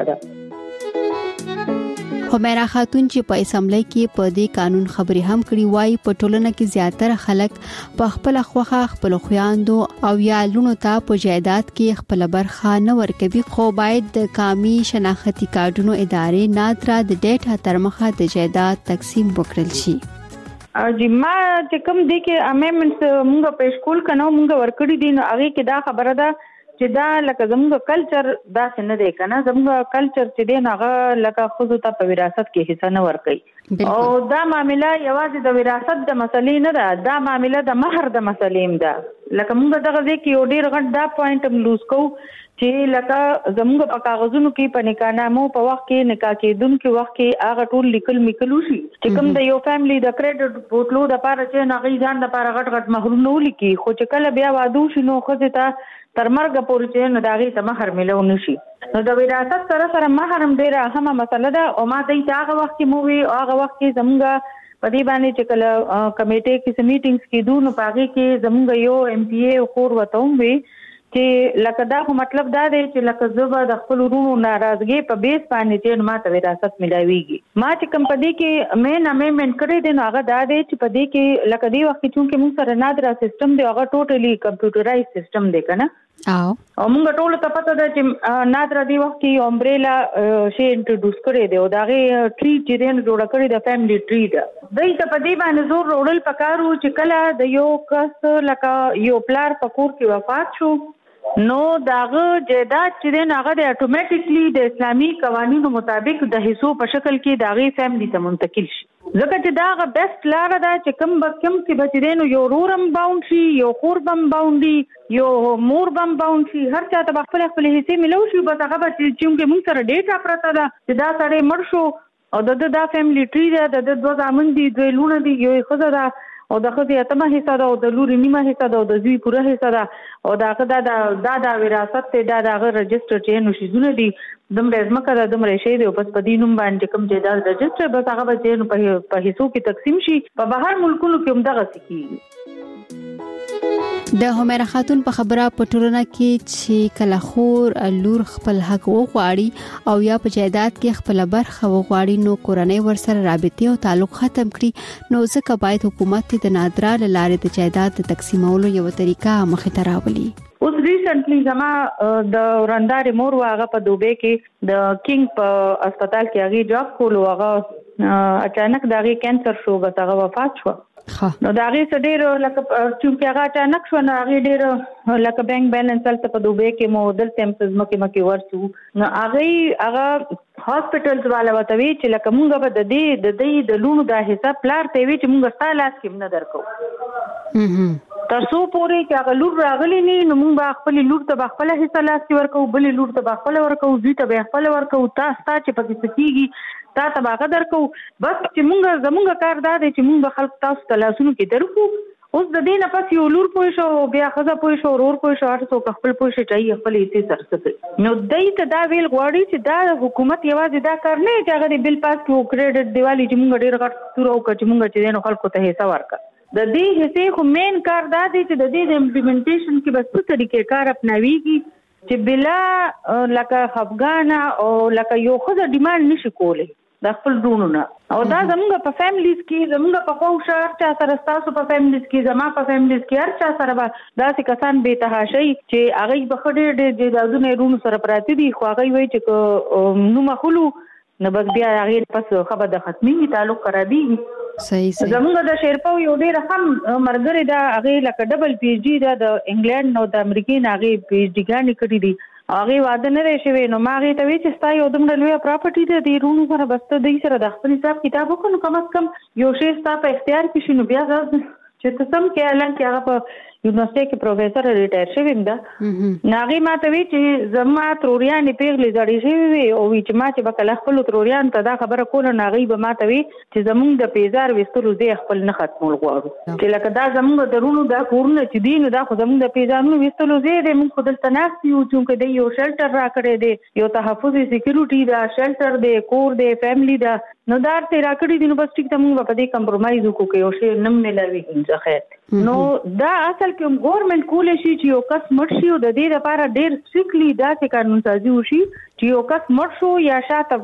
ده همیرا خاتون چې په اسمبلی کې په دې قانون خبري هم کړي وای په ټولنه کې زیاتره خلک په خپل خوخه خپل خوياندو او یا لونو ته په جایداد کې خپل برخه نه ورکوي خو باید د قومي شناختی کارډونو ادارې نادرا د ډیټا ترمخه د جایداد تقسیم وکړل شي جی ما چې کوم دي کې امندمنت موږ په سکول کنو موږ ورکړی دي نو هغه کې دا خبره ده چې دا لکه زموږ کلچر دا څنګه دی کنه زموږ کلچر چې دی هغه لکه خود ته په وراثت کې حصہ نه ورکړي او دا معاملہ یوازې د وراثت د مسلې نه ده دا معاملہ د مہر د مسلې ده لکه موږ دغه ځکه یو ډیر غټ دا پوینټ هم لوز کوو چې لکه زموږ په کاغذونو کې په نکاحنامو په وخت کې نکاح کېدونکو وخت کې هغه ټول لیکل میکلو شي چې کوم د یو فیملی د کریډټ بوتلو د لپاره چې نه ځان د لپاره غټ غټ مہرونه ولیکي خو چې کله بیا واده شي نو خو ته تر مرګ پورې چې نه داغي ته مہر ملو نشي نو د وراثت سره مہر هم ډیره اهمه مسله ده او ما دې هغه وخت کې مو وی هغه وخت کې زموږ په دې باندې چې کله کمیټې کې میټینګز کې دوه نو پاږي کې زموږ یو ایم پی ای خور وته وي چې لکه دا خو مطلب دا دی چې لکه زبا د خپل ورونو ناراضګي په بیس باندې چې ما ته وراثت ملاويږي ما چې کوم پدې کې مین امندمنت کړی دی نو هغه دا دی چې پدې کې لکه دی وخت چې موږ سره نادرا سیستم دی هغه ټوټلی کمپیوټرایز سیستم دی کنه او موږ ټول ته پته ده چې نادرا دی وخت کې امبریلا شی انټروډوس کړی دی او داغه ټری چې دین جوړ کړی د فیملی ټری ده دای ته پدې باندې زور وړل پکارو چې کله د یو کس لکه یو پلار پکور کې وفات شو نو داغه جیداد چې دین هغه د اتوماتیکلی د اسلامي قوانینو مطابق د حصو په شکل کې داغه فیملی ته منتقل شي ځکه چې داغه بیسټ لار ده چې کم کې بچیدنو یو رورم باوند شي یو خوربم باوندي یو موربم باوند شي هر چا ته خپل حصے ملو شي بس هغه چې موږ سره ډیټا پرته ده چې دا سړی مړ شو او د فیملی ټری ده د دوه ځامن دي دوه لونه دي یو خزه ده او د خزه اتمه حصہ ده او د لوري نیمه حصہ ده او د زوی پوره حصہ ده او دا وراثت ته دا رجستر چې نو شي زونه دي دمره ځمکه د دمره شی دی او پس په دینوم باندې کوم چې دا رجستر بس هغه به چې په حصو کې تقسیم شي په بهر ملکونو کې هم دغه سکی د همیرا خاتون په خبره پټورونه کې چې کله خور لور خپل حق وغواړي او یا په جایداد کې خپل برخه وغواړي نو کورنۍ ورسره رابطه او تعلق ختم کړي نو ځکه باید حکومت د نادرا لارې د جایداد د تقسیمولو یو طریقه مخې ته راولي اوس ریسنټلی زما د ورنداري مور واغه په دوبه کې د کینګ په هسپتال کې هغه جاب کولو هغه اچانک دغه کینسر شو بس هغه وفات شو نو دا غي ډېر لکه چې هغه اچانک شو نو هغه ډېر لکه بانک بیلانس تل په دوبه کې مودل تمپز مکه ورسو نو هغه هاسپټلز والا وتوی چې لکه مونږ به د دې د لونو د حساب پلار ته وی چې مونږ ستاسو لاس کې نه درکو تر څو پورې چې هغه لور راغلی نه نو موږ به خپل لور ته خپل حصہ لاس ورکو، بل لور ته خپل ورکو، دوی ته خپل ورکو، تاسو ته چې پکې سکیږي تا ته باغ درکو. بس چې موږ زموږ کار دا دی چې موږ خلک تاسو ته لاسونو کې درکو. اوس د دې نه پس یو لور پوه شو، بیا ښځه پوه شو، ورور پوه شو، هر څوک خپل پوه شي چې خپل یې سرسته. نو دای ته دا ویل غواړي چې دا حکومت یوازې دا کار نه چې هغه بل پاس کې کریډټ دیوالي چې موږ ډېر غټ تور او چې موږ چې نو خلکو ته حصہ ورکړه. د دې حصے خو مین کار دا دی چې د دې د امپلیمنټیشن کې بس څه طریقې کار اپناویږي چې بلا لکه افغان او لکه یو خزه ډیماند نشي کولی د خپل ډونونه. او دا زموږ په فیملیز کې، زموږ په خوښ هر چا سره، تاسو په فیملیز کې، زما په فیملیز کې هر چا سره به داسې کسان به تهاشي چې هغه به خډې د دادونه رونو سره پراته دي، خو هغه وایي چې نو مخلو نو بس بیا هغه پس خبر د ختمي تعلق خرابي. صحیح زموږ د شیرپو یو ډېر هم مرګري دا هغه لکه ډبل پی ایچ ډی دا د انګلند نو د امریکای نه هغه پی ایچ ډی ګانې کړې دي. هغه واده نه شوی نو ما هغه ته وی چې ستا یو دمره لوی پراپرټي ده دی رونو سره بسته دی سره د خپل حساب کتاب وکړو، کم از کم یو شی ستا په اختیار کې شنو بیا چې ته سم کې اعلان کې هغه په یونیورسيټي کې پروفیسور ریټایر شوی دا. ناغي ما ته وی چې زما تروريان پیغلې زړې شوی وي او وی چې ما چې بکله خپل تروريان ته دا خبره کوله، ناغي به ما ته وی چې زمونږ د پیزار وستلو زی خپل نه ختمول غواړو چې لکه دا زمونږ درونو دا کورونه چې دین دا خو زمونږ د پیزارونو وستلو زی د موږ خپل تناسي یو چې د یو شلټر را کړی دی، یو تحفظ سکیورټي دا شلټر دی، کور دی، فیملی دا نو دا ته را کړی دی. نو بس ټیک ته موږ په دې کمپرمایز وکړو کې یو شی نم ملوي انځه خیر. نو دا اصل کې ګورنمنت کولای شي چې یو کس مړ شي او د دې لپاره ډېر سټریکټلی دا چې قانون سازي وشي چې یو کس مړ شو یا شاته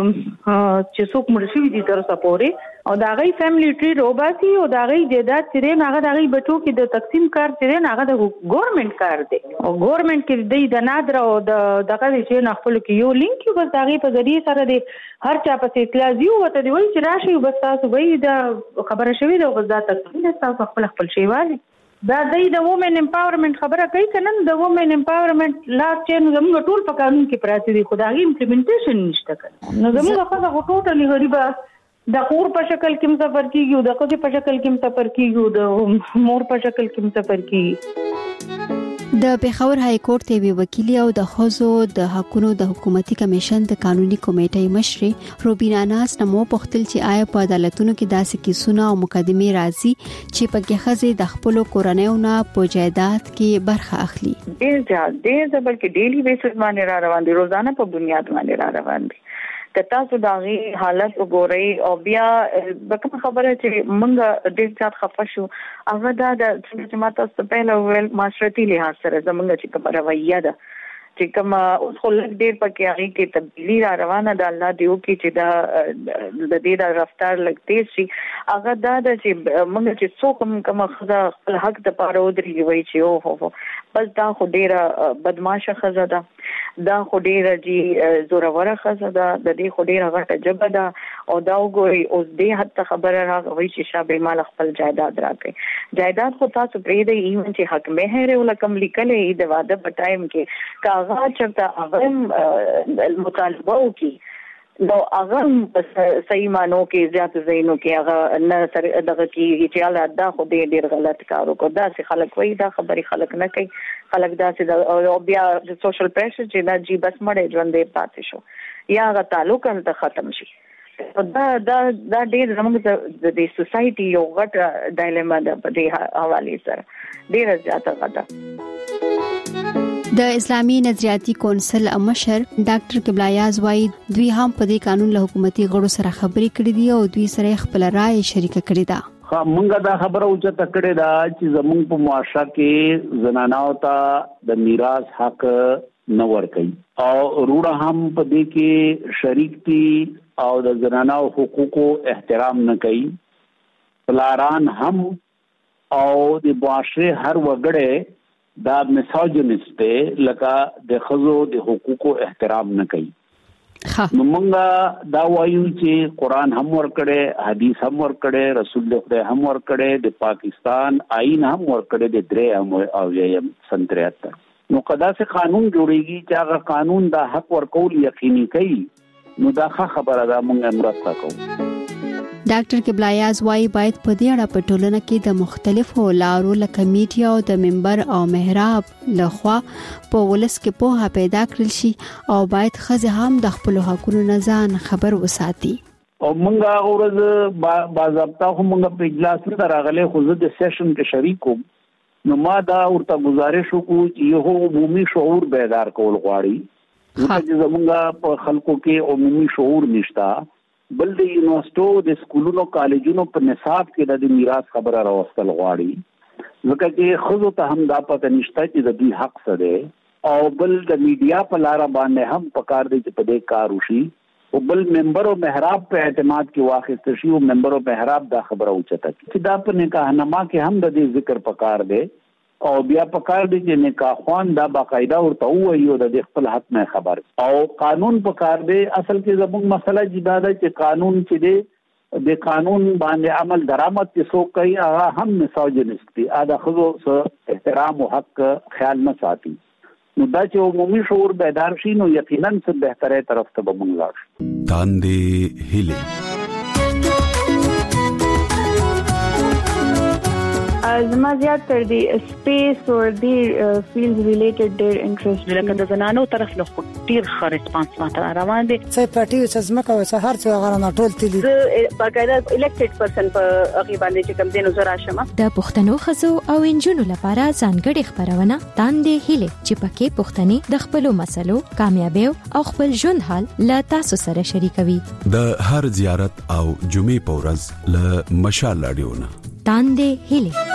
چې څوک مړ شي دي تر څو پورې او دا غي فیملی ټری روباسي او دا غي جیدات چې هغه د غي بچو کې د تقسیم کار چې هغه د ګورنمنت کار دی او ګورنمنت کې د نادر او دغه چې نه خپل کې یو لینک یو بس دا غي په ذریعہ سره دی هر چا په اطلاع دی وته دی وایي چې راشي بس تاسو وایي دا خبره شوی دی او بس دا تقسیم تاسو خپل شی والی دا د وومن امپاورمنت خبره کوي کنه. د وومن امپاورمنت لا چې زموږ ټول په قانون کې پراته دي، خدای امپلیمنټیشن نشته کنه. نو زموږ خو ټوټلی غریبه د کور په شکل کې مسافر کیږي، د کوڅې په شکل کې مسافر کیږي، د مور په شکل کې مسافر کیږي. د پیښور های کورټ ته وی وکیل او د خزو د حقوقو د حکومتي کمیشن د قانوني کمیټې مشر روبینا ناز نمو پختل چې آیا په عدالتونو کې داسې کیسونه او مقدمې راځي چې په کې خزې د خپل کورنیو نه په جایداد کې برخه اخلي. ډېر بلکې ډیلی بیسس باندې را روان دي، روزانه په بنیاد باندې را روان دي. تاسو داغي حالت وګورئ او بیا کوم خبره چې موږ ډېر ځات خفه شو هغه دا د جماعت څخه په لور معاشرتي لحاظ سره زموږ چې کوم رویه ده چې کوم اوس خو لږ پکې هغه کې تبدیلی را روانه ده. الله دیو کې چې دا د دې د رفتار لږ تیز شي. هغه دا چې موږ چې څوک کوم خپل حق د پاره ودرېږي وایي چې او هو بس دا خو ډېره بدمعاشه خزه ده، دا خو ډېره زوروره خزه ده، د دې خو ډېره غټه جبه ده او دا وګورئ اوس دې حد ته خبره راغوي چې شابه مال خپل جایداد راکړي. جایداد خو تاسو پرې دی ایون چې حق مهر ولکم لیکلې د واده په ټایم کې کاغذ چرته هغه مطالبه وکي نو هغه صحیح مانو کې زیات زینو کې هغه نه سره دغه کې چې الله دا خو ډېر غلط کار وکړ. دا چې خلک وایي دا خبري خلک نه کوي، خلک دا چې او بیا د سوشل پریشر چې دا جی بس مړې ژوندې پاتې شو یا هغه تعلق هم ختم شي. دا ډېر زموږ د سوسایټي یو غټ ډایلما ده په دې حواله سره ډېر زیاته غټه. د اسلامي نظریاتي کونسل مشر ډاکټر قبلایاز وايي دوی هم په دې قانون له حکومتي غړو سره خبرې کړې دي او دوی سره خپل رائے شریک کړې ده. مونږه دا خبره اوچته کړې ده چې زموږ په معاشره کې زنانو ته د میراث حق نه ورکوي او وروڼه هم په دې کې شریک دي او د زنانو حقوقو احترام نه کوي. پلاران هم او د معاشره هر وګړی دا میسوجنست دی لکه د خزو د حقوقو احترام نه کوي. نو مونږه دا وایو چې قرآن هم ورکړي، حدیث هم ورکړي، رسول الله هم ورکړي، د پاکستان آئین هم ورکړي، د درې هم او یم سن 73. نو کدا سے قانون جوړیږي چې هغه قانون دا حق ورکول یقیني کوي نو دا خبره ده مونږه مرسته کوو. ډاکټر قبلایاز وايي باید په دې اړه په ټولنه کې د مختلفو لارو لکه میډیا او د منبر او محراب لخوا په ولس کې پوهه پیدا کړل شي او باید ښځې هم د خپل حقوقو نه ځان خبر وساتي. او مونږه ورځ باضابطه مونږ په اجلاس نه راغلي خو زه د سیشن کې شریک وم نو ما دا ورته گزارش وکړو چې یو عمومي شعور بیدار کول غواړي چې زمونږ په خلکو کې عمومي شعور نشتا بل د یونیورسيټو د سکولونو کالجونو په نصاب کې د میراث خبره راوستل غواړي ځکه چې خود ته هم دا پته نشته چې د دې حق څه دی او بل د میډیا په لار باندې هم پکار دی چې په دې کار وشي او بل منبر او محراب په اعتماد کې واخیست شي او منبر او محراب دا خبره اوچته چې دا په نکاح نامه کې هم د دې ذکر پکار دی او بیا پکار دی چې نکاح خوان دا باقاعده ورته وایي د خپل حق نه خبر او قانون پکار دی. اصل کې زموږ مسله جدا ده چې قانون چې دی د قانون باندې عمل درآمد چې څوک کوي هغه هم میسوجنست دی دا خو احترام او حق خیال نه ساتي نو دا چې عمومي شعور بیدار شي نو یقینا څه بهتره طرف ته به موږ لاړ شو. تاندې هیله زما زیات تر دی سپیس او دی فیلډ ریلیټډ ډیر انټرست لکه د زنانو طرف له ډیر ښه ریسپانس ماته روان دي څه پټي څه زمکه او څه هر څه غره نه ټول تللی باقاعده الیکټډ پرسن په هغه باندې چې کوم دینو زرا شمه د پښتنو خزو او انجونو لپاره ځانګړي خبرونه تاندې هیله چې پکې پښتني د خپل مسلو کامیابی او خپل ژوند حال لا تاسو سره شریکوي. د هر زیارت او جمعې په ورځ له مشال اډیونه تاندې هیله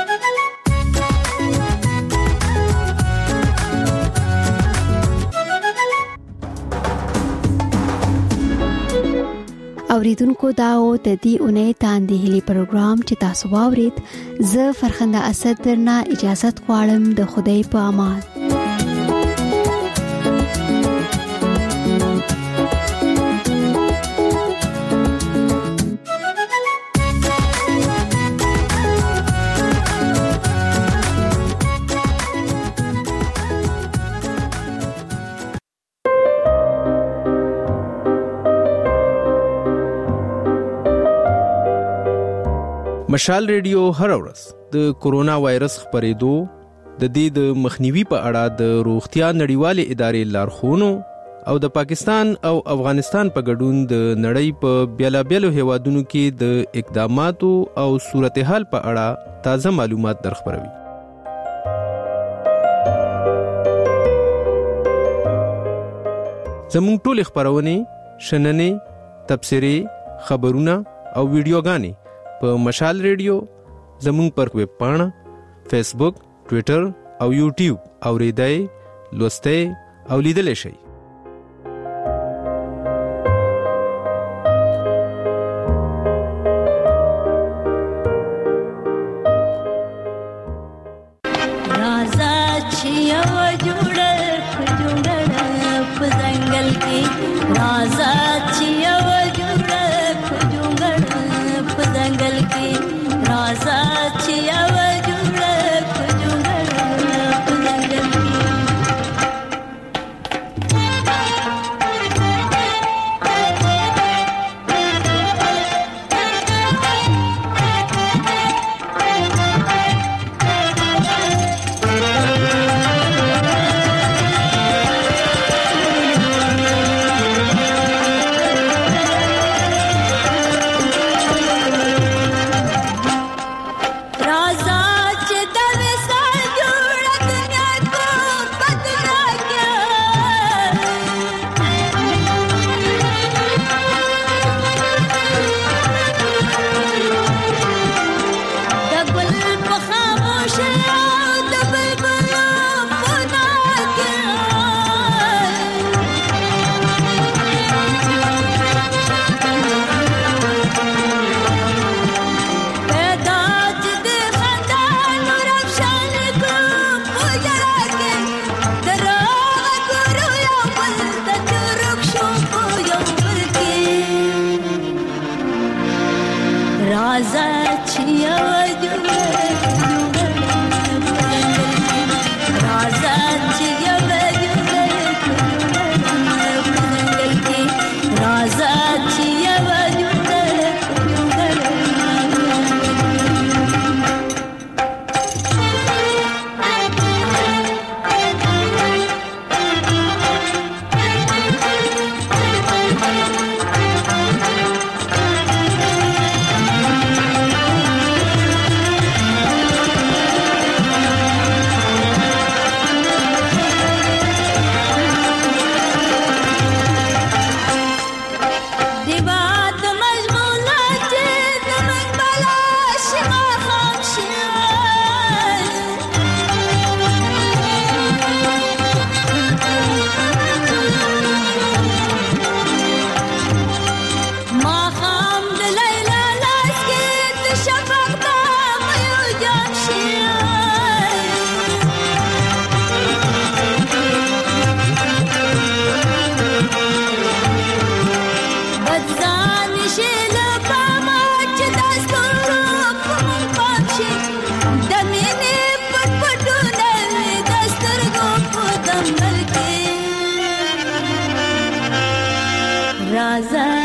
اوریدونکو دا او د دې اونۍ تاندې هلي پروګرام چې تاسو واورید زه فرخنده اسد درنه اجازه غواړم د خدای په امان. مشال ریډیو هر ورځ د کورونا وایرس خپرېدو د دې د مخنیوي په اړه د روغتیا نړیوالې ادارې لارښوونو او د پاکستان او افغانستان په ګډون د نړۍ په بیلابیلو هیوادونو کې د اقداماتو او صورتحال په اړه تازه معلومات درخبروي. زموږ ټول خبرونه شننې تبصرې خبرونه او ویډیوګانې په مشال ریډیو زموږ پر ویب پاڼه فیسبوک ټوئیټر او یوټیوب اوریدای لوستای او لیدل شي. आजाद